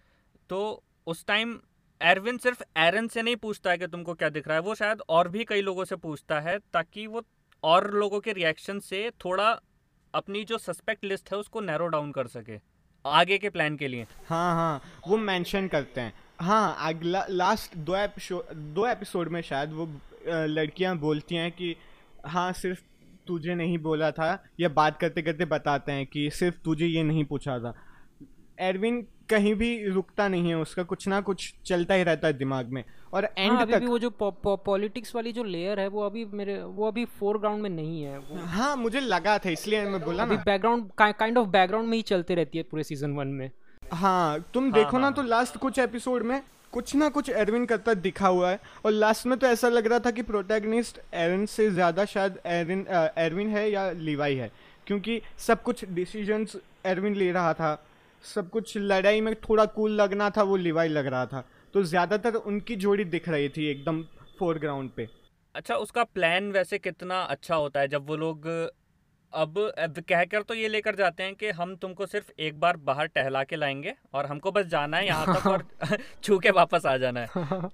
तो उस टाइम एरविन सिर्फ एरन से नहीं पूछता है कि तुमको क्या दिख रहा है, वो शायद और भी कई लोगों से पूछता है ताकि वो और लोगों के रिएक्शन से थोड़ा अपनी जो सस्पेक्ट लिस्ट है उसको नैरो डाउन कर सके आगे के प्लान के लिए। हाँ हाँ, वो मेंशन करते हैं। हाँ, अगला लास्ट दो एपिसोड दो एपिसोड में शायद वो लड़कियां बोलती हैं कि हाँ सिर्फ तुझे नहीं बोला था, या बात करते करते बताते हैं कि सिर्फ तुझे ये नहीं पूछा था। एरविन कहीं भी रुकता नहीं है, उसका कुछ ना कुछ चलता ही रहता है दिमाग में, और एंड हाँ, अभी तक। भी वो जो पॉलिटिक्स वाली जो लेयर है वो अभी मेरे वो अभी फोरग्राउंड में नहीं है, वो हाँ मुझे लगा था, इसलिए मैं बोला अभी ना। बैकग्राउंड काइंड ऑफ बैकग्राउंड में ही चलते रहती है पूरे सीजन वन में। हाँ तुम हाँ, देखो ना, हाँ, तो लास्ट कुछ एपिसोड में कुछ ना कुछ एरविन करता दिखा हुआ है, और लास्ट में तो ऐसा लग रहा था कि प्रोटैगनिस्ट एरन से ज़्यादा शायद एरविन एरविन है या लीवाई है, क्योंकि सब कुछ डिसीजंस एरविन ले रहा था, सब कुछ लड़ाई में थोड़ा कूल लगना था वो लीवाई लग रहा था, तो ज़्यादातर उनकी जोड़ी दिख रही थी एकदम फोरग्राउंड पे। अच्छा, उसका प्लान वैसे कितना अच्छा होता है जब वो लोग अब अब कहकर तो ये लेकर जाते हैं कि हम तुमको सिर्फ एक बार बाहर टहला के लाएंगे और हमको बस जाना है यहाँ तक और छू के वापस आ जाना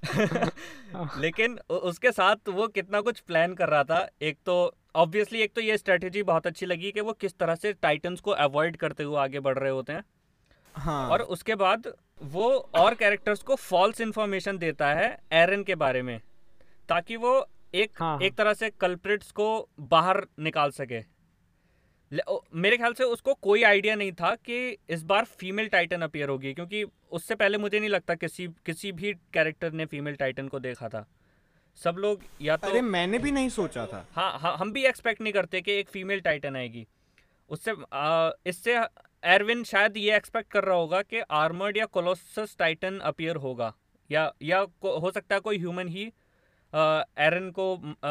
है। लेकिन उ- उसके साथ वो कितना कुछ प्लान कर रहा था। एक तो ऑब्वियसली एक तो ये स्ट्रेटेजी बहुत अच्छी लगी कि वो किस तरह से टाइटन्स को अवॉइड करते हुए आगे बढ़ रहे होते हैं, हाँ और उसके बाद वो और कैरेक्टर्स को फॉल्स इन्फॉर्मेशन देता है एरन के बारे में ताकि वो एक हाँ एक तरह से कल्प्रिट्स को बाहर निकाल सके। ले- ओ, मेरे ख्याल से उसको कोई आइडिया नहीं था कि इस बार फीमेल टाइटन अपीयर होगी, क्योंकि उससे पहले मुझे नहीं लगता किसी किसी भी कैरेक्टर ने फीमेल टाइटन को देखा था। सब लोग या तो अरे मैंने भी नहीं सोचा था। हाँ हाँ, हम भी एक्सपेक्ट नहीं करते कि एक फीमेल टाइटन आएगी। उससे आ, इससे एरविन शायद ये एक्सपेक्ट कर रहा होगा कि आर्मर्ड या कोलोसस टाइटन अपीयर होगा, या या को, हो सकता है कोई ह्यूमन ही एरन को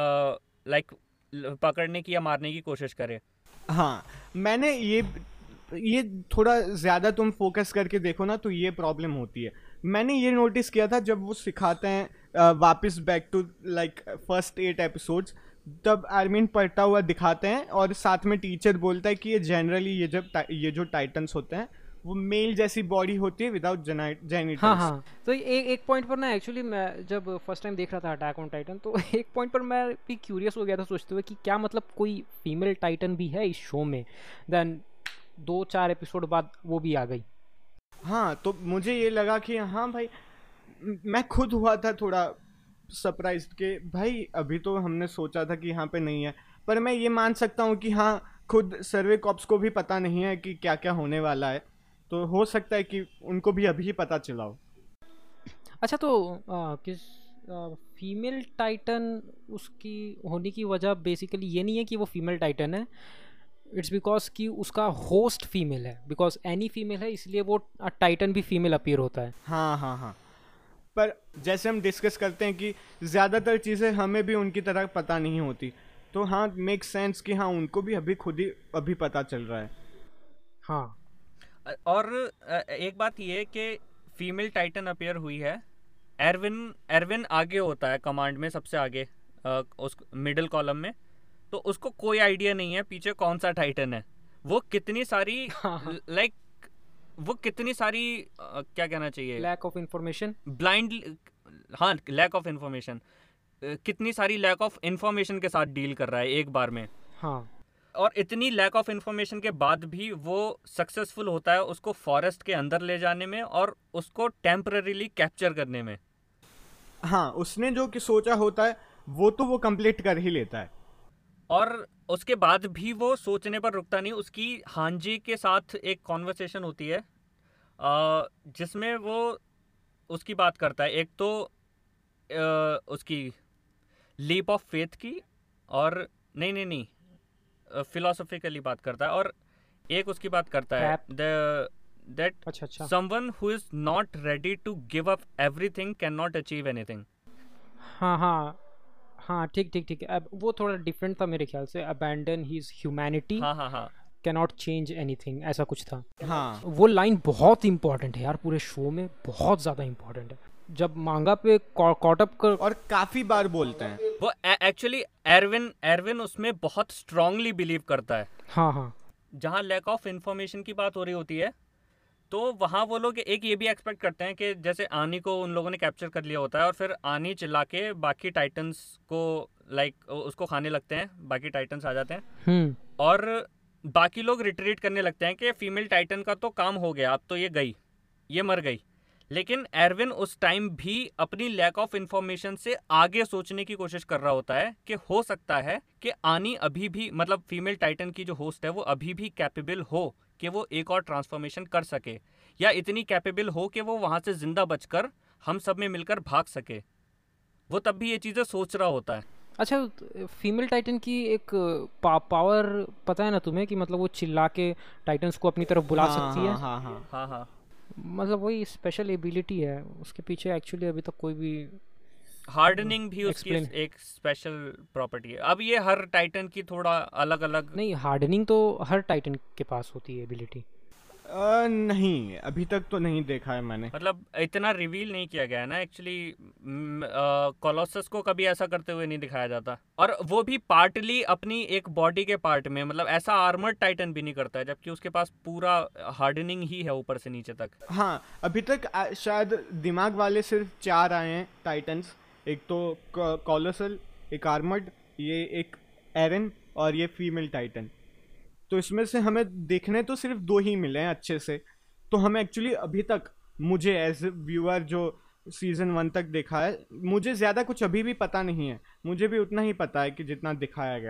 लाइक पकड़ने की या मारने की कोशिश करे। हाँ, मैंने ये ये थोड़ा ज़्यादा तुम फोकस करके देखो ना तो ये प्रॉब्लम होती है। मैंने ये नोटिस किया था जब वो सिखाते हैं अ, वापस back to like first eight episodes, तब आर्मीन पलटा हुआ दिखाते हैं और साथ में टीचर बोलता है कि ये जनरली ये जब टा- ये जो टाइटन्स होते हैं वो मेल जैसी बॉडी होती है विदाउट जेनिटल्स। हाँ हाँ, तो एक एक पॉइंट पर ना एक्चुअली मैं जब फर्स्ट टाइम देख रहा था अटैक ऑन टाइटन, तो एक पॉइंट पर मैं भी क्यूरियस हो गया था सोचते हुए कि क्या मतलब कोई फीमेल टाइटन भी है इस शो में। देन दो चार एपिसोड बाद वो भी आ गई। हाँ, तो मुझे ये लगा कि हाँ भाई, म- मैं खुद हुआ था थोड़ा सरप्राइज्ड कि भाई अभी तो हमने सोचा था कि यहाँ पे नहीं है, पर मैं ये मान सकता हूँ कि हाँ खुद सर्वे कॉप्स को भी पता नहीं है कि क्या क्या होने वाला है, तो हो सकता है कि उनको भी अभी पता चला हो। अच्छा, तो आ, किस फीमेल टाइटन उसकी होने की वजह बेसिकली ये नहीं है कि वो फीमेल टाइटन है, इट्स बिकॉज कि उसका होस्ट फीमेल है, बिकॉज एनी फीमेल है इसलिए वो टाइटन भी फीमेल अपीयर होता है। हाँ हाँ हाँ, पर जैसे हम डिस्कस करते हैं कि ज़्यादातर चीज़ें हमें भी उनकी तरह पता नहीं होती, तो हाँ मेक सेंस कि हाँ उनको भी अभी खुद ही अभी पता चल रहा है। हाँ, अ- और अ, एक बात ये है कि फीमेल टाइटन अपीयर हुई है, एरविन एरविन आगे होता है कमांड में, सबसे आगे अ, उस मिडिल कॉलम में, तो उसको कोई आइडिया नहीं है पीछे कौन सा टाइटन है। वो कितनी सारी हाँ हाँ, लाइक वो कितनी सारी अ, क्या कहना चाहिए, लैक ऑफ इंफॉर्मेशन। ब्लाइंड, हाँ लैक ऑफ इंफॉर्मेशन, कितनी सारी लैक ऑफ इंफॉर्मेशन के साथ डील कर रहा है एक बार में। हाँ और इतनी लैक ऑफ इंफॉर्मेशन के बाद भी वो सक्सेसफुल होता है उसको फॉरेस्ट के अंदर ले जाने में और उसको टेम्पररीली कैप्चर करने में। हाँ, उसने जो कि सोचा होता है वो तो वो कंप्लीट कर ही लेता है। और उसके बाद भी वो सोचने पर रुकता नहीं। उसकी हांजी के साथ एक कॉन्वर्सेशन होती है अ, जिसमें वो उसकी बात करता है, एक तो अ, उसकी लीप ऑफ फेथ की, और नहीं नहीं नहीं फिलोसॉफिकली बात करता है, और एक उसकी बात करता है ट्रैप। द दैट अच्छा अच्छा, someone who is not ready to give up everything can not achieve anything. हाँ हाँ हाँ, ठीक ठीक ठीक है। अब वो थोड़ा डिफरेंट था मेरे ख्याल से, अबैंडन हिज ह्यूमैनिटी हाँ हाँ हाँ, कैनॉट चेंज एनीथिंग, ऐसा कुछ था। हाँ वो लाइन बहुत इंपॉर्टेंट है यार, पूरे शो में बहुत ज़्यादा इंपॉर्टेंट है। जब मांगा पे कॉट अप कर, और काफ़ी बार बोलते हैं। वो एक्चुअली एरविन एरविन उसमें बहुत स्ट्रांगली बिलीव करता है। हाँ हाँ जहाँ लैक ऑफ इंफॉर्मेशन की बात हो रही होती है, तो वहाँ वो लोग एक ये भी एक्सपेक्ट करते हैं कि जैसे आनी को उन लोगों ने कैप्चर कर लिया होता है और फिर आनी चिल्ला के बाकी टाइटन्स को लाइक उसको खाने लगते हैं, बाकी टाइटन्स आ जाते हैं हम्म और बाकी लोग रिट्रीट करने लगते हैं कि फीमेल टाइटन का तो काम हो गया, अब तो ये गई, ये मर गई। लेकिन एरविन उस टाइम भी अपनी लैक ऑफ इंफॉर्मेशन से आगे सोचने की कोशिश कर रहा होता है कि हो सकता है कि आनी अभी भी, मतलब फीमेल टाइटन की जो होस्ट है, वो अभी भी कैपेबल हो कि वो एक और ट्रांसफॉर्मेशन कर सके, या इतनी कैपेबल हो कि वो वहाँ से जिंदा बचकर हम सब में मिलकर भाग सके। वो तब भी ये चीज़ें सोच रहा होता है। अच्छा, फीमेल टाइटन की एक पा, पावर पता है ना तुम्हें, कि मतलब वो चिल्ला के टाइटन्स को अपनी तरफ बुला हाँ सकती है। हाँ हाँ हाँ, हाँ हाँ, मतलब वही स्पेशल एबिलिटी है उसके पीछे, एक्चुअली अभी तक कोई भी हार्डनिंग भी उसकी Explain. एक स्पेशल प्रॉपर्टी है। अब ये हर टाइटन की थोड़ा अलग अलग, नहीं, हार्डनिंग तो हर टाइटन के पास होती है एबिलिटी। अ, नहीं अभी तक तो नहीं देखा है मैंने। मतलब इतना रिवील नहीं किया गया है ना एक्चुअली। कोलोसस को कभी ऐसा करते हुए नहीं दिखाया जाता, और वो भी पार्टली अपनी एक बॉडी के पार्ट में, मतलब ऐसा आर्मर्ड टाइटन भी नहीं करता है, जबकि उसके पास पूरा हार्डनिंग ही है ऊपर से नीचे तक। हाँ, अभी तक आ, शायद दिमाग वाले सिर्फ चार आए हैं टाइटन्स। एक तो कॉलोसल, एक आर्मर्ड, ये एक एरन और ये फीमेल टाइटन। तो इसमें से हमें देखने तो सिर्फ दो ही मिले हैं अच्छे से। तो हमें एक्चुअली अभी तक, मुझे एज ए व्यूअर जो सीजन वन तक देखा है, मुझे ज़्यादा कुछ अभी भी पता नहीं है। मुझे भी उतना ही पता है कि जितना दिखाया गया है।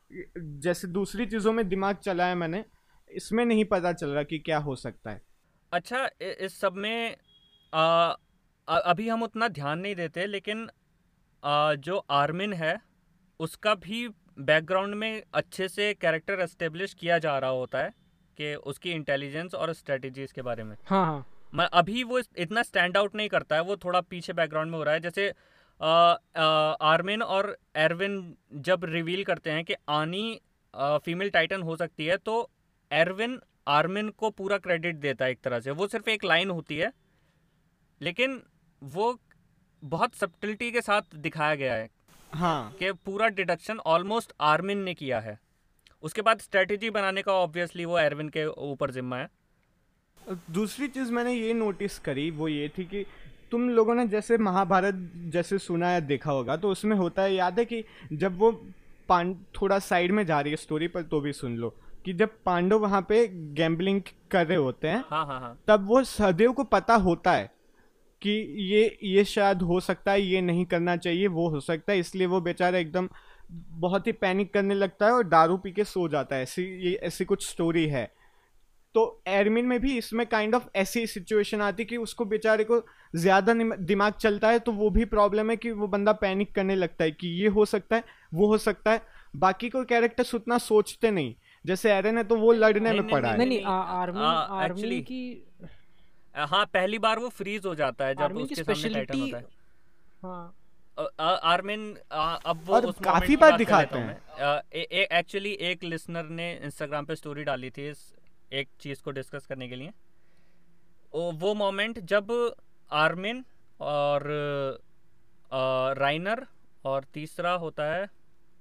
जैसे दूसरी चीज़ों में दिमाग चलाया मैंने, इसमें नहीं पता चल रहा कि क्या हो सकता है। अच्छा, इ- इस सब में आ, अ- अभी हम उतना ध्यान नहीं देते, लेकिन आ, जो आर्मिन है उसका भी बैकग्राउंड में अच्छे से कैरेक्टर एस्टेब्लिश किया जा रहा होता है कि उसकी इंटेलिजेंस और स्ट्रेटजीज के बारे में। हाँ हाँ मैं अभी वो इस- इतना स्टैंड आउट नहीं करता है, वो थोड़ा पीछे बैकग्राउंड में हो रहा है। जैसे आ, आ, आर्मिन और एरविन जब रिवील करते हैं कि आनी फीमेल टाइटन हो सकती है, तो एरविन आर्मिन को पूरा क्रेडिट देता है एक तरह से। वो सिर्फ एक लाइन होती है, लेकिन वो बहुत सब्टिलिटी के साथ दिखाया गया है हाँ, कि पूरा डिडक्शन ऑलमोस्ट आर्मिन ने किया है। उसके बाद स्ट्रेटेजी बनाने का ऑब्वियसली वो एरविन के ऊपर जिम्मा है। दूसरी चीज़ मैंने ये नोटिस करी वो ये थी कि तुम लोगों ने जैसे महाभारत जैसे सुना या देखा होगा, तो उसमें होता है, याद है कि जब वो पांड थोड़ा साइड में जा रही है स्टोरी पर तो भी सुन लो, कि जब पांडव वहाँ पे गैम्बलिंग कर रहे होते हैं, हाँ हाँ हाँ तब वो सहदेव को पता होता है कि ये ये शायद हो सकता है, ये नहीं करना चाहिए, वो हो सकता है, इसलिए वो बेचारा एकदम बहुत ही पैनिक करने लगता है और दारू पी के सो जाता है। ऐसी ये ऐसी कुछ स्टोरी है। तो एरमिन में भी इसमें काइंड ऑफ ऐसी सिचुएशन आती कि उसको बेचारे को ज्यादा दिमाग चलता है, तो वो भी प्रॉब्लम है कि वो बंदा पैनिक करने लगता है कि ये हो सकता है, वो हो सकता है। बाकी कोई कैरेक्टर्स उतना सोचते नहीं, जैसे एरन है तो वो लड़ने नहीं, में नहीं, पड़ा नहीं है। नहीं नहीं, आ- आर्मिन आ, आर्मिन actually, की हाँ, पहली बार वो फ्रीज हो जाता है जब आर्मिन की उसके सामने टाइटन स्पेशलिटी, होता है। हाँ अ- अ- आर्मिन, आ, अब वो और उस काफी मोमेंट की बार बात कर दिखाते लेता हूँ हैं। मैं। एक्चुअली एक लिसनर ने इंस्टाग्राम पे स्टोरी डाली थी इस एक चीज़ को डिस्कस करने के लिए। ओ, वो मोमेंट जब आर्मिन और अ, राइनर और तीसरा होता है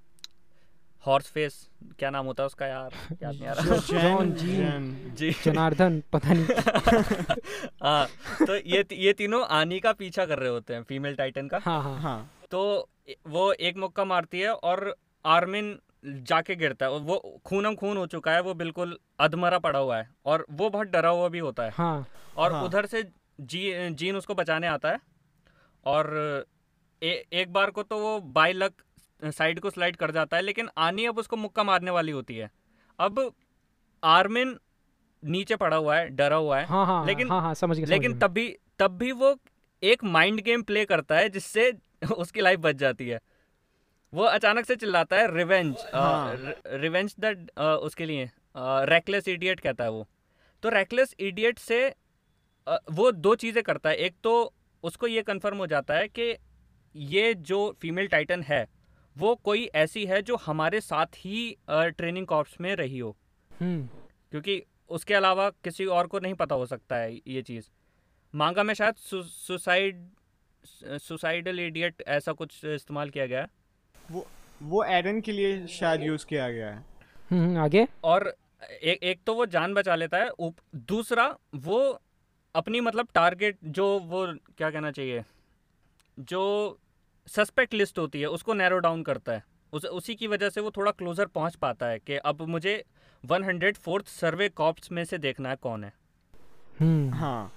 हॉर्स फेस, क्या नाम होता है उसका यार, याद नहीं आ रहा। जो- जॉन जैन जीन जैन जी। जनार्दन पता नहीं। हाँ, तो ये ये तीनों आनी का पीछा कर रहे होते हैं, फीमेल टाइटन का। हाँ हाँ हाँ तो वो एक मुक्का मारती है और आर्मिन जाके गिरता है, और वो खूनम खून हो चुका है, वो बिल्कुल अधमरा पड़ा हुआ है और वो बहुत डरा हुआ भी होता है। हाँ और हाँ उधर से जी जीन उसको बचाने आता है, और ए, एक बार को तो वो बाय लक साइड को स्लाइड कर जाता है, लेकिन आनी अब उसको मुक्का मारने वाली होती है। अब आर्मिन नीचे पड़ा हुआ है, डरा हुआ है, हाँ हाँ लेकिन हाँ हाँ समझ गया समझ लेकिन गया। तब भी तब भी वो एक माइंड गेम प्ले करता है जिससे उसकी लाइफ बच जाती है। वो अचानक से चिल्लाता है रिवेंज, हाँ रिवेंज द उसके लिए रेकलेस इडियट कहता है वो। तो रेकलेस इडियट से अ, वो दो चीज़ें करता है। एक तो उसको ये कंफर्म हो जाता है कि ये जो फीमेल टाइटन है वो कोई ऐसी है जो हमारे साथ ही ट्रेनिंग कॉर्प्स में रही हो, हम्म क्योंकि उसके अलावा किसी और को नहीं पता हो सकता है ये चीज़। मांगा में शायद सुसाइड सुसाइडल इडियट ऐसा कुछ इस्तेमाल किया गया है। वो वो एरन के लिए शायद यूज किया गया है। हम्म, आगे और एक एक तो वो जान बचा लेता है, उप, दूसरा वो अपनी मतलब टारगेट जो वो क्या कहना चाहिए, जो सस्पेक्ट लिस्ट होती है उसको नैरो डाउन करता है। उस उसी की वजह से वो थोड़ा क्लोजर पहुंच पाता है कि अब मुझे one hundred fourth survey corps में से देखना है कौन है। हम्म हाँ,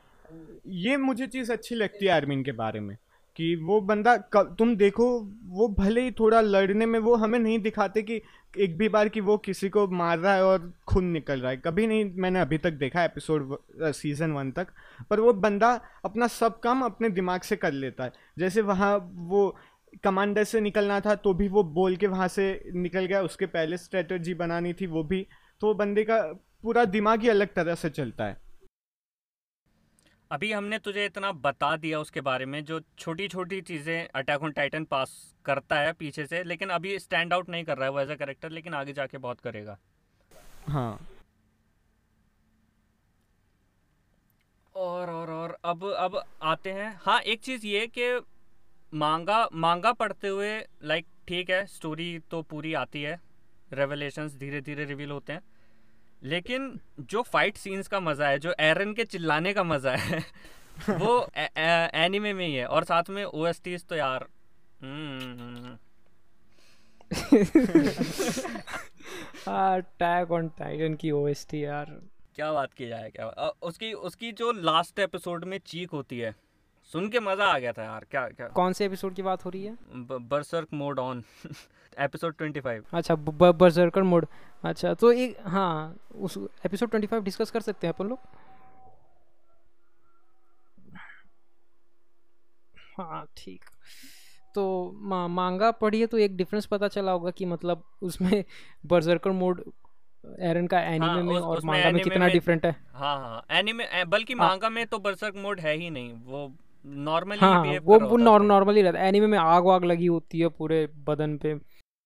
ये मुझे चीज़ अच्छी लगती है आर्मिन के बारे में कि वो बंदा क- तुम देखो, वो भले ही थोड़ा लड़ने में वो हमें नहीं दिखाते कि एक भी बार कि वो किसी को मार रहा है और खून निकल रहा है, कभी नहीं मैंने अभी तक देखा एपिसोड सीजन वन तक। पर वो बंदा अपना सब काम अपने दिमाग से कर लेता है। जैसे वहाँ वो कमांडर से निकलना था तो भी वो बोल के वहाँ से निकल गया, उसके पहले स्ट्रेटजी बनानी थी वो भी। तो वो बंदे का पूरा दिमाग ही अलग तरह से चलता है। अभी हमने तुझे इतना बता दिया उसके बारे में, जो छोटी छोटी चीज़ें अटैक ऑन टाइटन पास करता है पीछे से, लेकिन अभी स्टैंड आउट नहीं कर रहा है वो एज अ कैरेक्टर, लेकिन आगे जाके बहुत करेगा। हाँ, और और और अब अब आते हैं, हाँ, एक चीज़ ये कि मांगा मांगा पढ़ते हुए, लाइक ठीक है, स्टोरी तो पूरी आती है, रेवलेशंस धीरे धीरे रिवील होते हैं, लेकिन जो फाइट सीन्स का मज़ा है, जो एरन के चिल्लाने का मज़ा है वो एनिमे में ही है। और साथ में ओएसटीज तो यार, हम्म, अटैक ऑन टाइटन की ओएसटी यार, क्या बात की जाए, क्या अ, उसकी उसकी जो लास्ट एपिसोड में चीक होती है सुन के मजा आ गया था यार। क्या क्या कौन से एपिसोड की बात हो रही है? Berserk mode on episode twenty five. अच्छा, बर्जर्कर मोड। अच्छा, तो एक हाँ, उस एपिसोड ट्वेंटी फाइव डिस्कस कर सकते हैं अपन लोग। हाँ ठीक। तो मा, मांगा पढ़िए तो एक डिफरेंस पता चला होगा कि मतलब उसमें बर्जर्कर मोड एरन का एनीमे हाँ, में उस, और उसमें मांगा में एनिमे कितना में डिफरेंट है। हाँ हाँ एनिमे ए- बल्कि हाँ मांगा में तो बरसर्क मोड है ही नहीं, वो नॉर्मली हाँ ही हाँ, बिहेव वो कर रहा वो होता है उस टाइम। नॉर्मली रहता है। एनीमे में आग वाग लगी होती है पूरे बदन पे।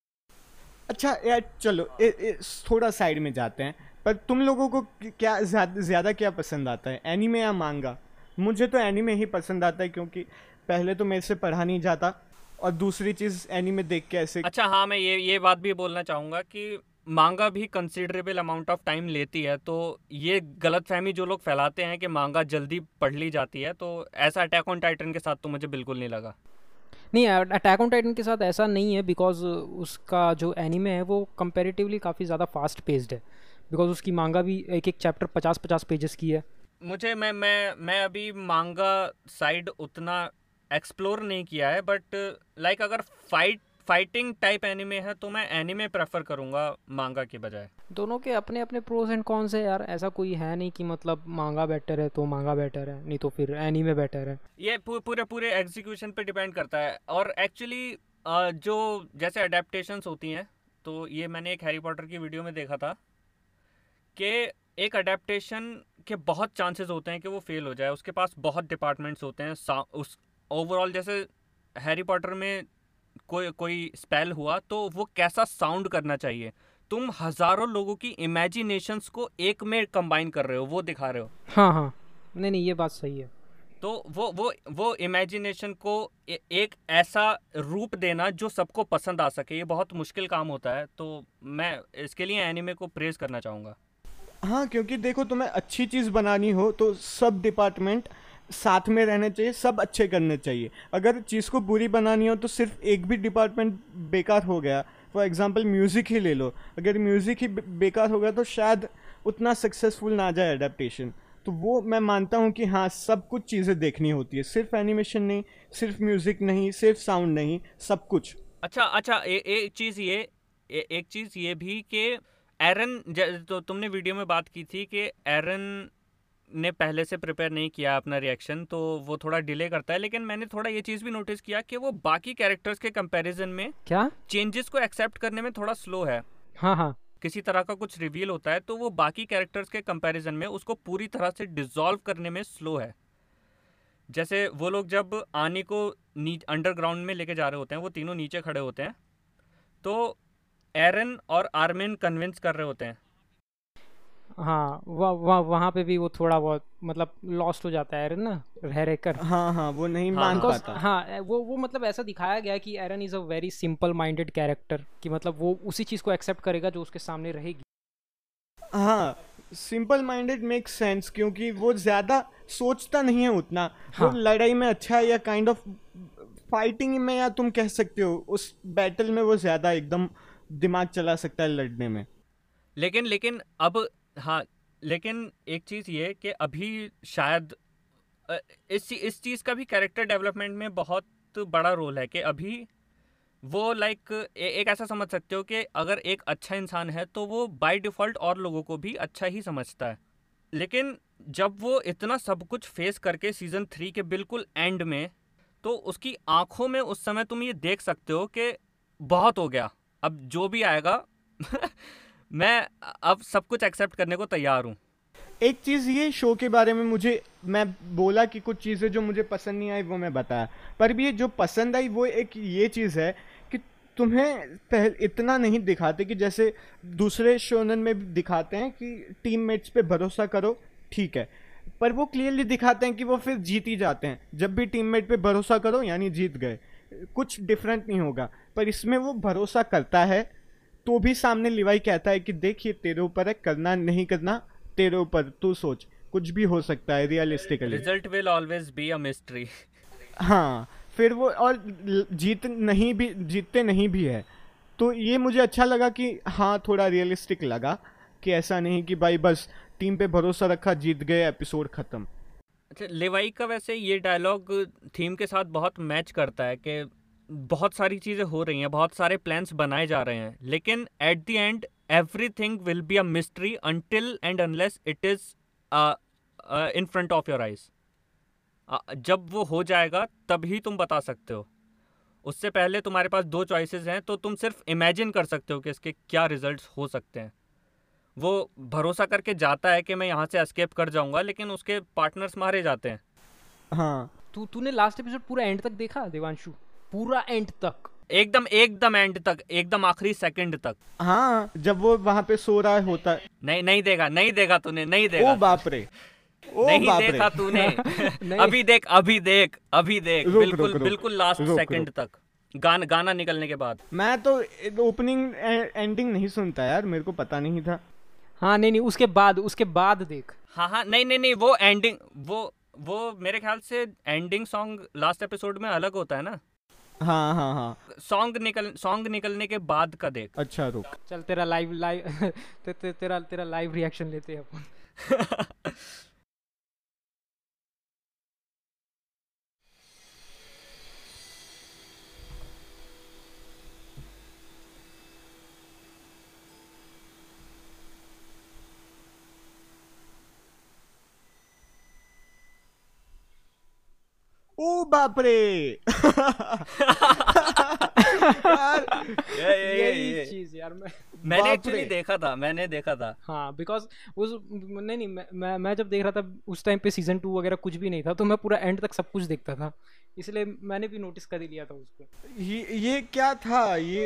अच्छा यार चलो ए, ए, थोड़ा साइड में जाते हैं, पर तुम लोगों को क्या ज़्यादा ज़्यादा क्या पसंद आता है, एनीमे या मांगा? मुझे तो एनीमे ही पसंद आता है, क्योंकि पहले तो मेरे से पढ़ा नहीं जाता, और दूसरी चीज़ एनीमे देख के ऐसे। अच्छा हाँ, मैं ये ये बात भी बोलना चाहूँगा कि मांगा भी कंसिडरेबल अमाउंट ऑफ टाइम लेती है, तो ये गलतफहमी जो लोग फैलाते हैं कि मांगा जल्दी पढ़ ली जाती है, तो ऐसा अटैक ऑन टाइटन के साथ तो मुझे बिल्कुल नहीं लगा। नहीं, अटैक ऑन टाइटन के साथ ऐसा नहीं है, बिकॉज उसका जो एनीमे है वो कंपैरेटिवली काफ़ी ज़्यादा फास्ट पेस्ड है, बिकॉज उसकी मांगा भी एक एक चैप्टर पचास पचास पेजेस की है। मुझे मैं मैं मैं अभी मांगा साइड उतना एक्सप्लोर नहीं किया है, बट लाइक अगर फाइट फाइटिंग टाइप एनिमे है तो मैं एनिमे प्रेफर करूँगा मांगा के बजाय। दोनों के अपने अपने प्रोज एंड कॉन्स है यार, ऐसा कोई है नहीं कि मतलब मांगा बेटर है तो मांगा बेटर है, नहीं तो फिर एनीमे बेटर है। ये पू- पूरे पूरे एग्जीक्यूशन पे डिपेंड करता है। और एक्चुअली जो जैसे अडेप्टेशंस होती हैं, तो ये मैंने एक हैरी पॉटर की वीडियो में देखा था कि एक अडेप्टेशन के बहुत चांसेस होते हैं कि वो फेल हो जाए, उसके पास बहुत डिपार्टमेंट्स होते हैं। सा- उस ओवरऑल जैसे हैरी पॉटर में कोई कोई स्पेल हुआ तो वो कैसा साउंड करना चाहिए, तुम हजारों लोगों की इमेजिनेशंस को एक में कंबाइन कर रहे हो, वो दिखा रहे हो। हाँ हाँ, नहीं नहीं, ये बात सही है। तो वो वो वो इमेजिनेशन को ए, एक ऐसा रूप देना जो सबको पसंद आ सके, ये बहुत मुश्किल काम होता है। तो मैं इसके लिए एनिमे को प्रेज करना चाहूँगा। हाँ, क्योंकि देखो, तुम्हें अच्छी चीज़ बनानी हो तो सब डिपार्टमेंट साथ में रहने चाहिए, सब अच्छे करने चाहिए। अगर चीज़ को बुरी बनानी हो तो सिर्फ एक भी डिपार्टमेंट बेकार हो गया, फॉर एग्जांपल म्यूज़िक ही ले लो, अगर म्यूज़िक ही बे- बेकार हो गया तो शायद उतना सक्सेसफुल ना जाए अडेप्टेशन। तो वो मैं मानता हूँ कि हाँ, सब कुछ चीज़ें देखनी होती है, सिर्फ एनिमेशन नहीं, सिर्फ म्यूज़िक नहीं, सिर्फ साउंड नहीं, सब कुछ। अच्छा अच्छा, ए, एक चीज़ ये ए, एक चीज़ ये भी कि एरन, ज- तो तुमने वीडियो में बात की थी कि एरन ने पहले से प्रिपेयर नहीं किया अपना रिएक्शन, तो वो थोड़ा डिले करता है। लेकिन मैंने थोड़ा ये चीज़ भी नोटिस किया कि वो बाकी कैरेक्टर्स के कंपैरिजन में क्या? चेंजेस को एक्सेप्ट करने में थोड़ा स्लो है। हाँ हाँ किसी तरह का कुछ रिवील होता है तो वो बाकी कैरेक्टर्स के कंपैरिजन में उसको पूरी तरह से डिसॉल्व करने में स्लो है। जैसे वो लोग जब आनी को नी अंडरग्राउंड में लेके जा रहे होते हैं, वो तीनों नीचे खड़े होते हैं, तो एरन और आर्मिन कन्विंस कर रहे होते हैं। हाँ, वह वह वहाँ पे भी वो थोड़ा बहुत मतलब लॉस्ट हो जाता है एरन ना, रह रह कर। हाँ हाँ, वो नहीं हाँ, मान हाँ। बिकॉज पाता। हाँ, वो वो मतलब ऐसा दिखाया गया है कि Eren is a very simple minded character, कि मतलब वो उसी चीज़ को एक्सेप्ट करेगा जो उसके सामने रहेगी। हाँ, सिंपल माइंडेड मेक सेंस, क्योंकि वो ज़्यादा सोचता नहीं है उतना। हाँ वो लड़ाई में अच्छा है, या काइंड ऑफ फाइटिंग में, या तुम कह सकते हो उस बैटल में वो ज़्यादा एकदम दिमाग चला सकता है लड़ने में। लेकिन लेकिन अब हाँ, लेकिन एक चीज़ ये कि अभी शायद अ, इस ची- इस चीज़ का भी कैरेक्टर डेवलपमेंट में बहुत बड़ा रोल है कि अभी वो लाइक एक ऐसा समझ सकते हो कि अगर एक अच्छा इंसान है तो वो बाय डिफ़ॉल्ट और लोगों को भी अच्छा ही समझता है। लेकिन जब वो इतना सब कुछ फेस करके सीज़न थ्री के बिल्कुल एंड में, तो उसकी आंखों में उस समय तुम ये देख सकते हो कि बहुत हो गया, अब जो भी आएगा मैं अब सब कुछ एक्सेप्ट करने को तैयार हूँ। एक चीज़ ये शो के बारे में, मुझे मैं बोला कि कुछ चीज़ें जो मुझे पसंद नहीं आई वो मैं बताया, पर भी ये जो पसंद आई वो एक ये चीज़ है कि तुम्हें पहले इतना नहीं दिखाते कि जैसे दूसरे शोनन में भी दिखाते हैं कि टीममेट्स पे भरोसा करो, ठीक है, पर वो क्लियरली दिखाते हैं कि वो फिर जीत ही जाते हैं। जब भी टीममेट पे भरोसा करो यानी जीत गए, कुछ डिफरेंट नहीं होगा। पर इसमें वो भरोसा करता है तो भी सामने लिवाई कहता है कि देखिए तेरे ऊपर है, करना नहीं करना तेरे ऊपर, तू सोच, कुछ भी हो सकता है realistically. Result will always be a mystery. हाँ, फिर वो और ल- जीत नहीं भी, जीतते नहीं भी है। तो ये मुझे अच्छा लगा कि हाँ, थोड़ा रियलिस्टिक लगा कि ऐसा नहीं कि भाई बस टीम पे भरोसा रखा, जीत गए, एपिसोड खत्म। अच्छा, लेवाई का वैसे ये डायलॉग थीम के साथ बहुत मैच करता है कि बहुत सारी चीज़ें हो रही हैं, बहुत सारे प्लान्स बनाए जा रहे हैं, लेकिन at the end everything will be a mystery until and unless it is in front of your eyes. जब वो हो जाएगा तभी तुम बता सकते हो, उससे पहले तुम्हारे पास दो चॉइसेस हैं, तो तुम सिर्फ इमेजिन कर सकते हो कि इसके क्या रिजल्ट्स हो सकते हैं। वो भरोसा करके जाता है कि मैं यहाँ से एस्केप कर जाऊंगा, लेकिन उसके पार्टनर्स मारे जाते हैं। हाँ तू तूने लास्ट एपिसोड पूरा एंड तक देखा देवांशु? पूरा एंड तक? एकदम एकदम एंड तक, एकदम आखिरी सेकंड तक। हाँ, जब वो वहां पे सो रहा होता है। नहीं नहीं देगा, नहीं देगा तूने, नहीं देगा। ओ बाप रे, ओ नहीं बाप देखा रे। तूने। नहीं। अभी देख, अभी देख, अभी देख, रुक, बिल्कुल रुक, रुक, बिल्कुल लास्ट रुक, सेकंड तक, गाना गाना निकलने के बाद। मैं तो ओपनिंग एंडिंग नहीं सुनता यार, मेरे को पता नहीं था। हाँ नहीं नहीं, उसके बाद उसके बाद देख। हाँ हाँ, नहीं नहीं नहीं, वो एंडिंग, वो वो मेरे ख्याल से एंडिंग सॉन्ग लास्ट एपिसोड में अलग होता है ना। हाँ हाँ हाँ, सॉन्ग निकल सॉन्ग निकलने के बाद का देख। अच्छा रुक। चल तेरा लाइव लाइव ते, ते, तेरा तेरा लाइव रिएक्शन लेते हैं अपन। ओ बाप रे। यार ये ये ये यही ये चीज यार, मैं मैंने बाप एक्चुअली रे। देखा था, मैंने देखा था। हाँ बिकॉज उस नहीं नहीं मैं मैं मैं जब देख रहा था उस टाइम पे सीजन टू वगैरह कुछ भी नहीं था, तो मैं पूरा एंड तक सब कुछ देखता था, इसलिए मैंने भी नोटिस कर ही लिया था उसको। ये ये क्या था ये?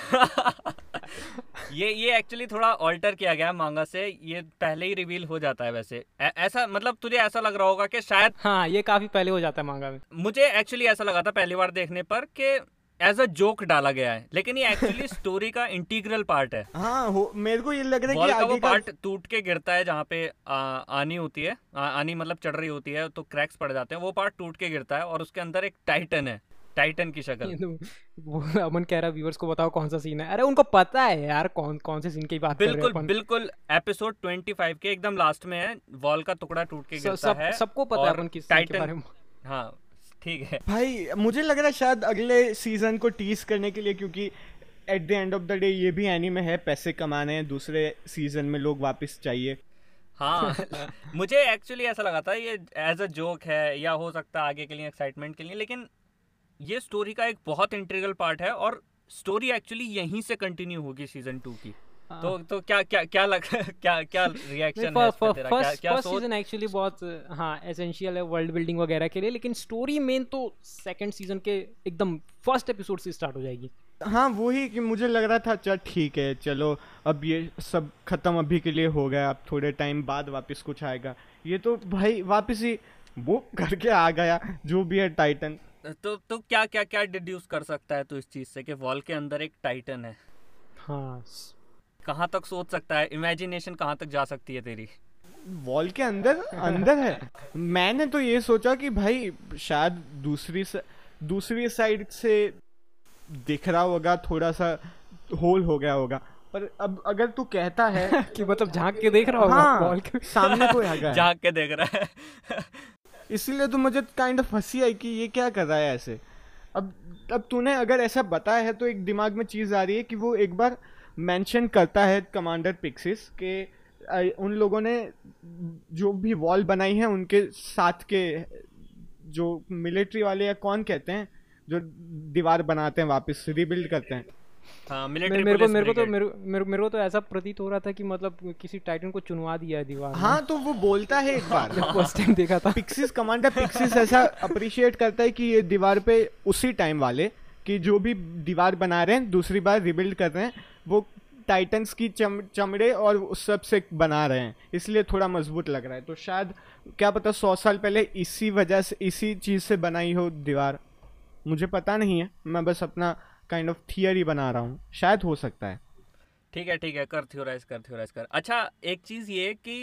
ये ये एक्चुअली थोड़ा ऑल्टर किया गया मांगा से, ये पहले ही रिवील हो जाता है वैसे। ऐ- ऐसा मतलब तुझे ऐसा लग रहा होगा कि शायद, हाँ ये काफी पहले हो जाता है मांगा में। मुझे एक्चुअली ऐसा लगा था पहली बार देखने पर कि एज अ जोक डाला गया है, लेकिन ये एक्चुअली स्टोरी का इंटीग्रल पार्ट है। हाँ हो, मेरे को ये लग रहा है वॉल कि का वो आगे का। पार्ट टूट के गिरता है जहाँ पे आ, आनी होती है, आ, आनी मतलब चढ़ रही होती है, तो क्रैक्स पड़ जाते हैं, वो पार्ट टूट के गिरता है और उसके अंदर एक टाइटन है, टाइटन की शक्ल। ये तो वो अमन कह रहा व्यूअर्स को बताओ कौन सा सीन है। अरे उनको पता है यार कौन कौन से सीन की बात कर रहे हैं बिल्कुल अपन। बिल्कुल, एपिसोड पच्चीस के एकदम लास्ट में है, वॉल का टुकड़ा टूट के स- गिरता सब है। सबको पता है और अपन किस सीन के टाइटन, बारे में। हाँ ठीक है। भाई मुझे लग रहा है शायद अगले सीजन को टीज करने के लिए, क्योंकि at the end of the day ये भी एनीमे है, पैसे कमाने हैं, दूसरे सीजन में लोग वापस चाहिए। हाँ मुझे एक्चुअली ऐसा लगा था ये एज अ जोक है, या हो सकता है आगे के लिए एक्साइटमेंट के लिए, लेकिन ये स्टोरी का एक बहुत इंटीग्रल पार्ट है और स्टोरी एक्चुअली यहीं से कंटिन्यू होगी सीजन टू की। तो तो क्या क्या क्या लग क्या क्या रिएक्शन है इस पे तेरा? क्या फर्स्ट क्या फर्स्ट सोच? सीजन एक्चुअली बहुत हाँ एसेंशियल है वर्ल्ड बिल्डिंग वगैरह के लिए, लेकिन स्टोरी मेन तो सेकंड सीजन के एकदम फर्स्ट एपिसोड से स्टार्ट हो जाएगी। हाँ वही कि मुझे लग रहा था चल ठीक है, चलो अब ये सब खत्म अभी के लिए हो गया, अब थोड़े टाइम बाद वापस कुछ आएगा। ये तो भाई वापस ही वो करके आ गया जो भी है टाइटन। तो तो क्या क्या क्या डिड्यूस कर सकता है तू इस चीज से कि वॉल के अंदर एक टाइटन है? हाँ कहाँ तक सोच सकता है? इमेजिनेशन कहाँ तक जा सकती है तेरी? वॉल के अंदर अंदर है। मैंने तो ये सोचा कि भाई शायद दूसरी स, दूसरी साइड से दिख रहा होगा, थोड़ा सा होल हो गया होगा, पर अब अगर तू कहता है कि मतलब झांक के देख रहा होगा हाँ वॉल के सामने कोई है, झांक के देख रहा है। इसीलिए तो मुझे काइंड ऑफ हंसी आई कि ये क्या कर रहा है ऐसे। अब अब तूने अगर ऐसा बताया है तो एक दिमाग में चीज़ आ रही है कि वो एक बार मेंशन करता है कमांडर पिक्सिस के अ, उन लोगों ने जो भी वॉल बनाई है उनके साथ के जो मिलिट्री वाले या कौन कहते हैं जो दीवार बनाते हैं वापस रिबिल्ड करते हैं। हाँ, मेरे मिलिट्री मेरे को पुलिस मेरे को तो ब्रिगेड। मेरे मेरे मेरे को तो ऐसा प्रतीत हो रहा था कि मतलब किसी टाइटन को चुनवा दिया है दीवार में। हाँ तो वो बोलता है एक बार फर्स्ट टाइम देखा था। पिक्सिस कमांडर पिक्सिस ऐसा अप्रिशिएट करता है कि ये दीवार पे उसी टाइम वाले कि जो भी दीवार बना रहे हैं दूसरी बार रिबिल्ड कर रहे हैं वो टाइटन्स की चम, चमड़े और उस सब से बना रहे हैं, इसलिए थोड़ा मजबूत लग रहा है। तो शायद क्या पता सौ साल पहले इसी वजह से इसी चीज़ से बनाई हो दीवार, मुझे पता नहीं है, मैं बस अपना काइंड ऑफ थियरी बना रहा हूँ, शायद हो सकता है। ठीक है ठीक है, कर थ्योराइज कर थ्योराइज कर। अच्छा एक चीज़ ये कि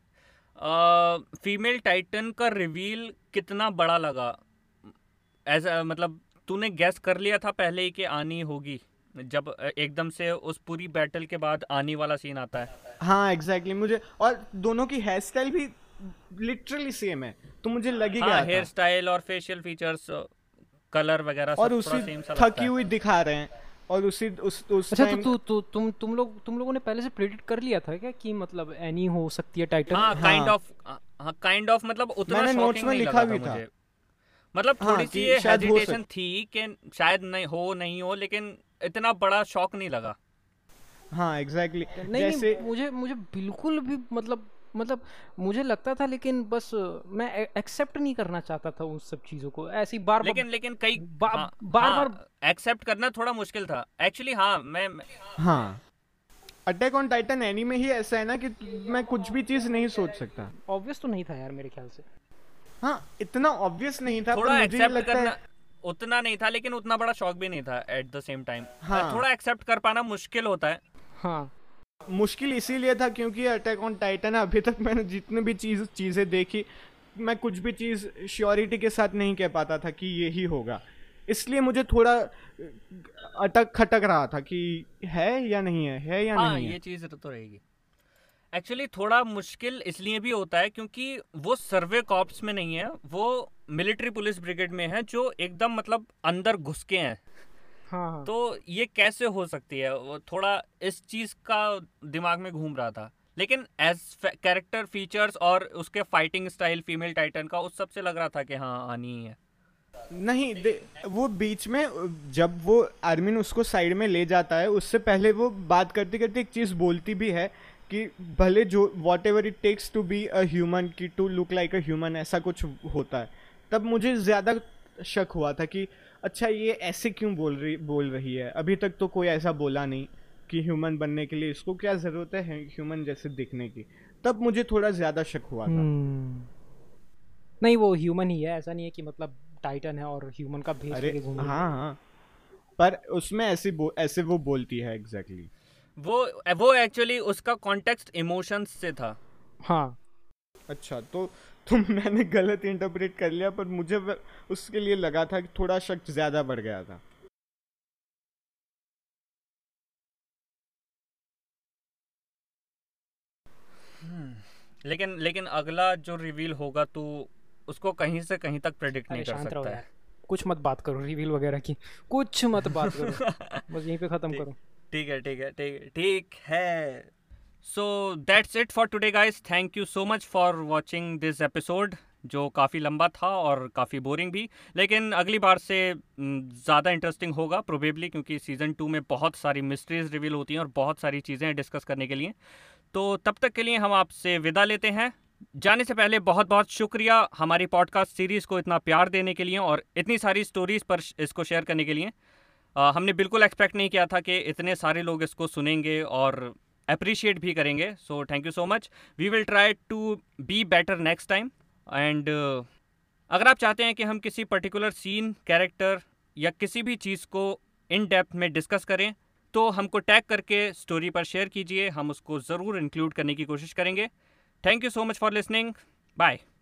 फीमेल टाइटन का रिवील कितना बड़ा लगा? ऐसा मतलब तूने गैस कर लिया था पहले ही कि आनी होगी, जब अ, एकदम से उस पूरी बैटल के बाद आनी वाला सीन आता है? हाँ एग्जैक्टली exactly, मुझे और दोनों की हेयर स्टाइल भी लिटरली सेम है, तो मुझे लग ही हाँ गया हेयर था। स्टाइल और फेशियल फीचर्स, कलर वगैरह और सब उसी थोड़ा सेम सा लगता थकी है। हुई दिखा रहे हैं, और उसी उस उस अच्छा तो टाइम। तू तू तुम तुम लोग तुम लोगों ने पहले से प्रेडिक्ट कर लिया था क्या कि मतलब एनी हो सकती है टाइटन? हाँ काइंड हाँ, ऑफ, हाँ काइंड ऑफ, मतलब उतना मैंने नोट्स शॉकिंग में नहीं लिखा लगा था भी था। मुझे। मतलब हाँ थोड़ी सी कि ये शायद हो हेजिटेशन सक थी कि शायद नहीं हो नहीं हो, लेकिन इतना बड़ा शॉक नहीं लगा। हाँ एग्जैक्टली नहीं नहीं, जैसे मुझे मुझे बिल्कुल भी मतलब मतलब मुझे लगता था, लेकिन बस मैं एक्सेप्ट नहीं करना चाहता था उस सब चीज़ों को, ऐसी बार बार लेकिन लेकिन कई, बा, हाँ बार बार। हाँ एक्सेप्ट करना थोड़ा मुश्किल था एक्चुअली। हाँ मैं मैं- हाँ, अटैक ऑन टाइटन एनीमे ही ऐसा है ना कि मैं कुछ भी चीज नहीं सोच सकता। ऑब्वियस तो नहीं था यार मेरे ख्याल से। हाँ, इतना ऑब्वियस नहीं था, पर थोड़ा मुझे ये एक्सेप्ट लगता करना है। उतना नहीं था, लेकिन उतना बड़ा शॉक भी नहीं था एट द सेम टाइम। हाँ, थोड़ा एक्सेप्ट कर पाना मुश्किल होता है। हाँ मुश्किल इसीलिए था क्योंकि अटैक ऑन टाइटन अभी तक मैंने जितने भी चीज चीजें देखी, मैं कुछ भी चीज श्योरिटी के साथ नहीं कह पाता था कि यही होगा। इसलिए मुझे थोड़ा अटक खटक रहा था कि है या नहीं है, है या हाँ नहीं है। ये चीज़ तो रहेगी। एक्चुअली थोड़ा मुश्किल इसलिए भी होता है क्योंकि वो सर्वे कॉर्प्स में नहीं है, वो मिलिट्री पुलिस ब्रिगेड में है, जो एकदम मतलब अंदर घुस के हैं। हाँ हाँ तो ये कैसे हो सकती है, वो थोड़ा इस चीज़ का दिमाग में घूम रहा था। लेकिन एज कैरेक्टर फीचर्स और उसके फाइटिंग स्टाइल फीमेल टाइटन का, उस सब से लग रहा था कि हाँ आनी ही है। नहीं दे, वो बीच में जब वो आर्मिन उसको साइड में ले जाता है, उससे पहले वो बात करते करते एक चीज़ बोलती भी है कि भले जो whatever it takes to be a human, की to look like a human, ऐसा कुछ होता है। तब मुझे ज़्यादा शक हुआ था कि अच्छा ये ऐसे क्यों बोल रही बोल रही है, अभी तक तो कोई ऐसा बोला नहीं कि ह्यूमन बनने के लिए इसको क्या ज़रूरत है ह्यूमन जैसे दिखने की। तब मुझे थोड़ा ज़्यादा शक हुआ था। हम्म, नहीं वो ह्यूमन ही है, ऐसा नहीं है कि मतलब टाइटन है और ह्यूमन का भेष अरे लेके घूम रही है। हाँ हाँ, पर उसमें ऐसे बो, ऐसे वो बोलती है एग्जैक्टली exactly. वो वो एक्चुअली उसका कॉन्टेक्स्ट इमोशंस से था। हाँ, अच्छा तो तो मैंने गलत इंटरप्रेट कर लिया, पर मुझे व- उसके लिए लगा था कि थोड़ा शक ज़्यादा बढ़ गया था। लेकिन लेकिन अगला जो रिवील होगा तो उसको कहीं से कहीं तक प्रेडिक्ट नहीं अरे कर शांत रहो सकता यार, है। कुछ मत बात करो रिवील वगैरह की, कुछ मत बात करो, बस यहीं पे खत्म ठीक करो। ठीक है ठीक है ठीक है ठीक है। So that's it for today guys, thank you so much for watching this episode, जो काफ़ी लंबा था और काफ़ी बोरिंग भी, लेकिन अगली बार से ज़्यादा इंटरेस्टिंग होगा प्रोबेबली, क्योंकि सीज़न टू में बहुत सारी मिस्ट्रीज रिवील होती हैं और बहुत सारी चीज़ें डिस्कस करने के लिए। तो तब तक के लिए हम आपसे विदा लेते हैं। जाने से पहले बहुत बहुत शुक्रिया हमारी पॉडकास्ट सीरीज़ को इतना प्यार देने के लिए और इतनी सारी स्टोरीज़ पर इसको शेयर करने के लिए। अ, हमने बिल्कुल एक्सपेक्ट नहीं किया था कि इतने सारे लोग इसको सुनेंगे और अप्रिशिएट भी करेंगे। So thank you so much. We will try to be better next time. And अगर आप चाहते हैं कि हम किसी पर्टिकुलर सीन, कैरेक्टर या किसी भी चीज़ को इन डेप्थ में डिस्कस करें, तो हमको टैग करके स्टोरी पर शेयर कीजिए, हम उसको ज़रूर इंक्लूड करने की कोशिश करेंगे। Thank you so much for listening, bye.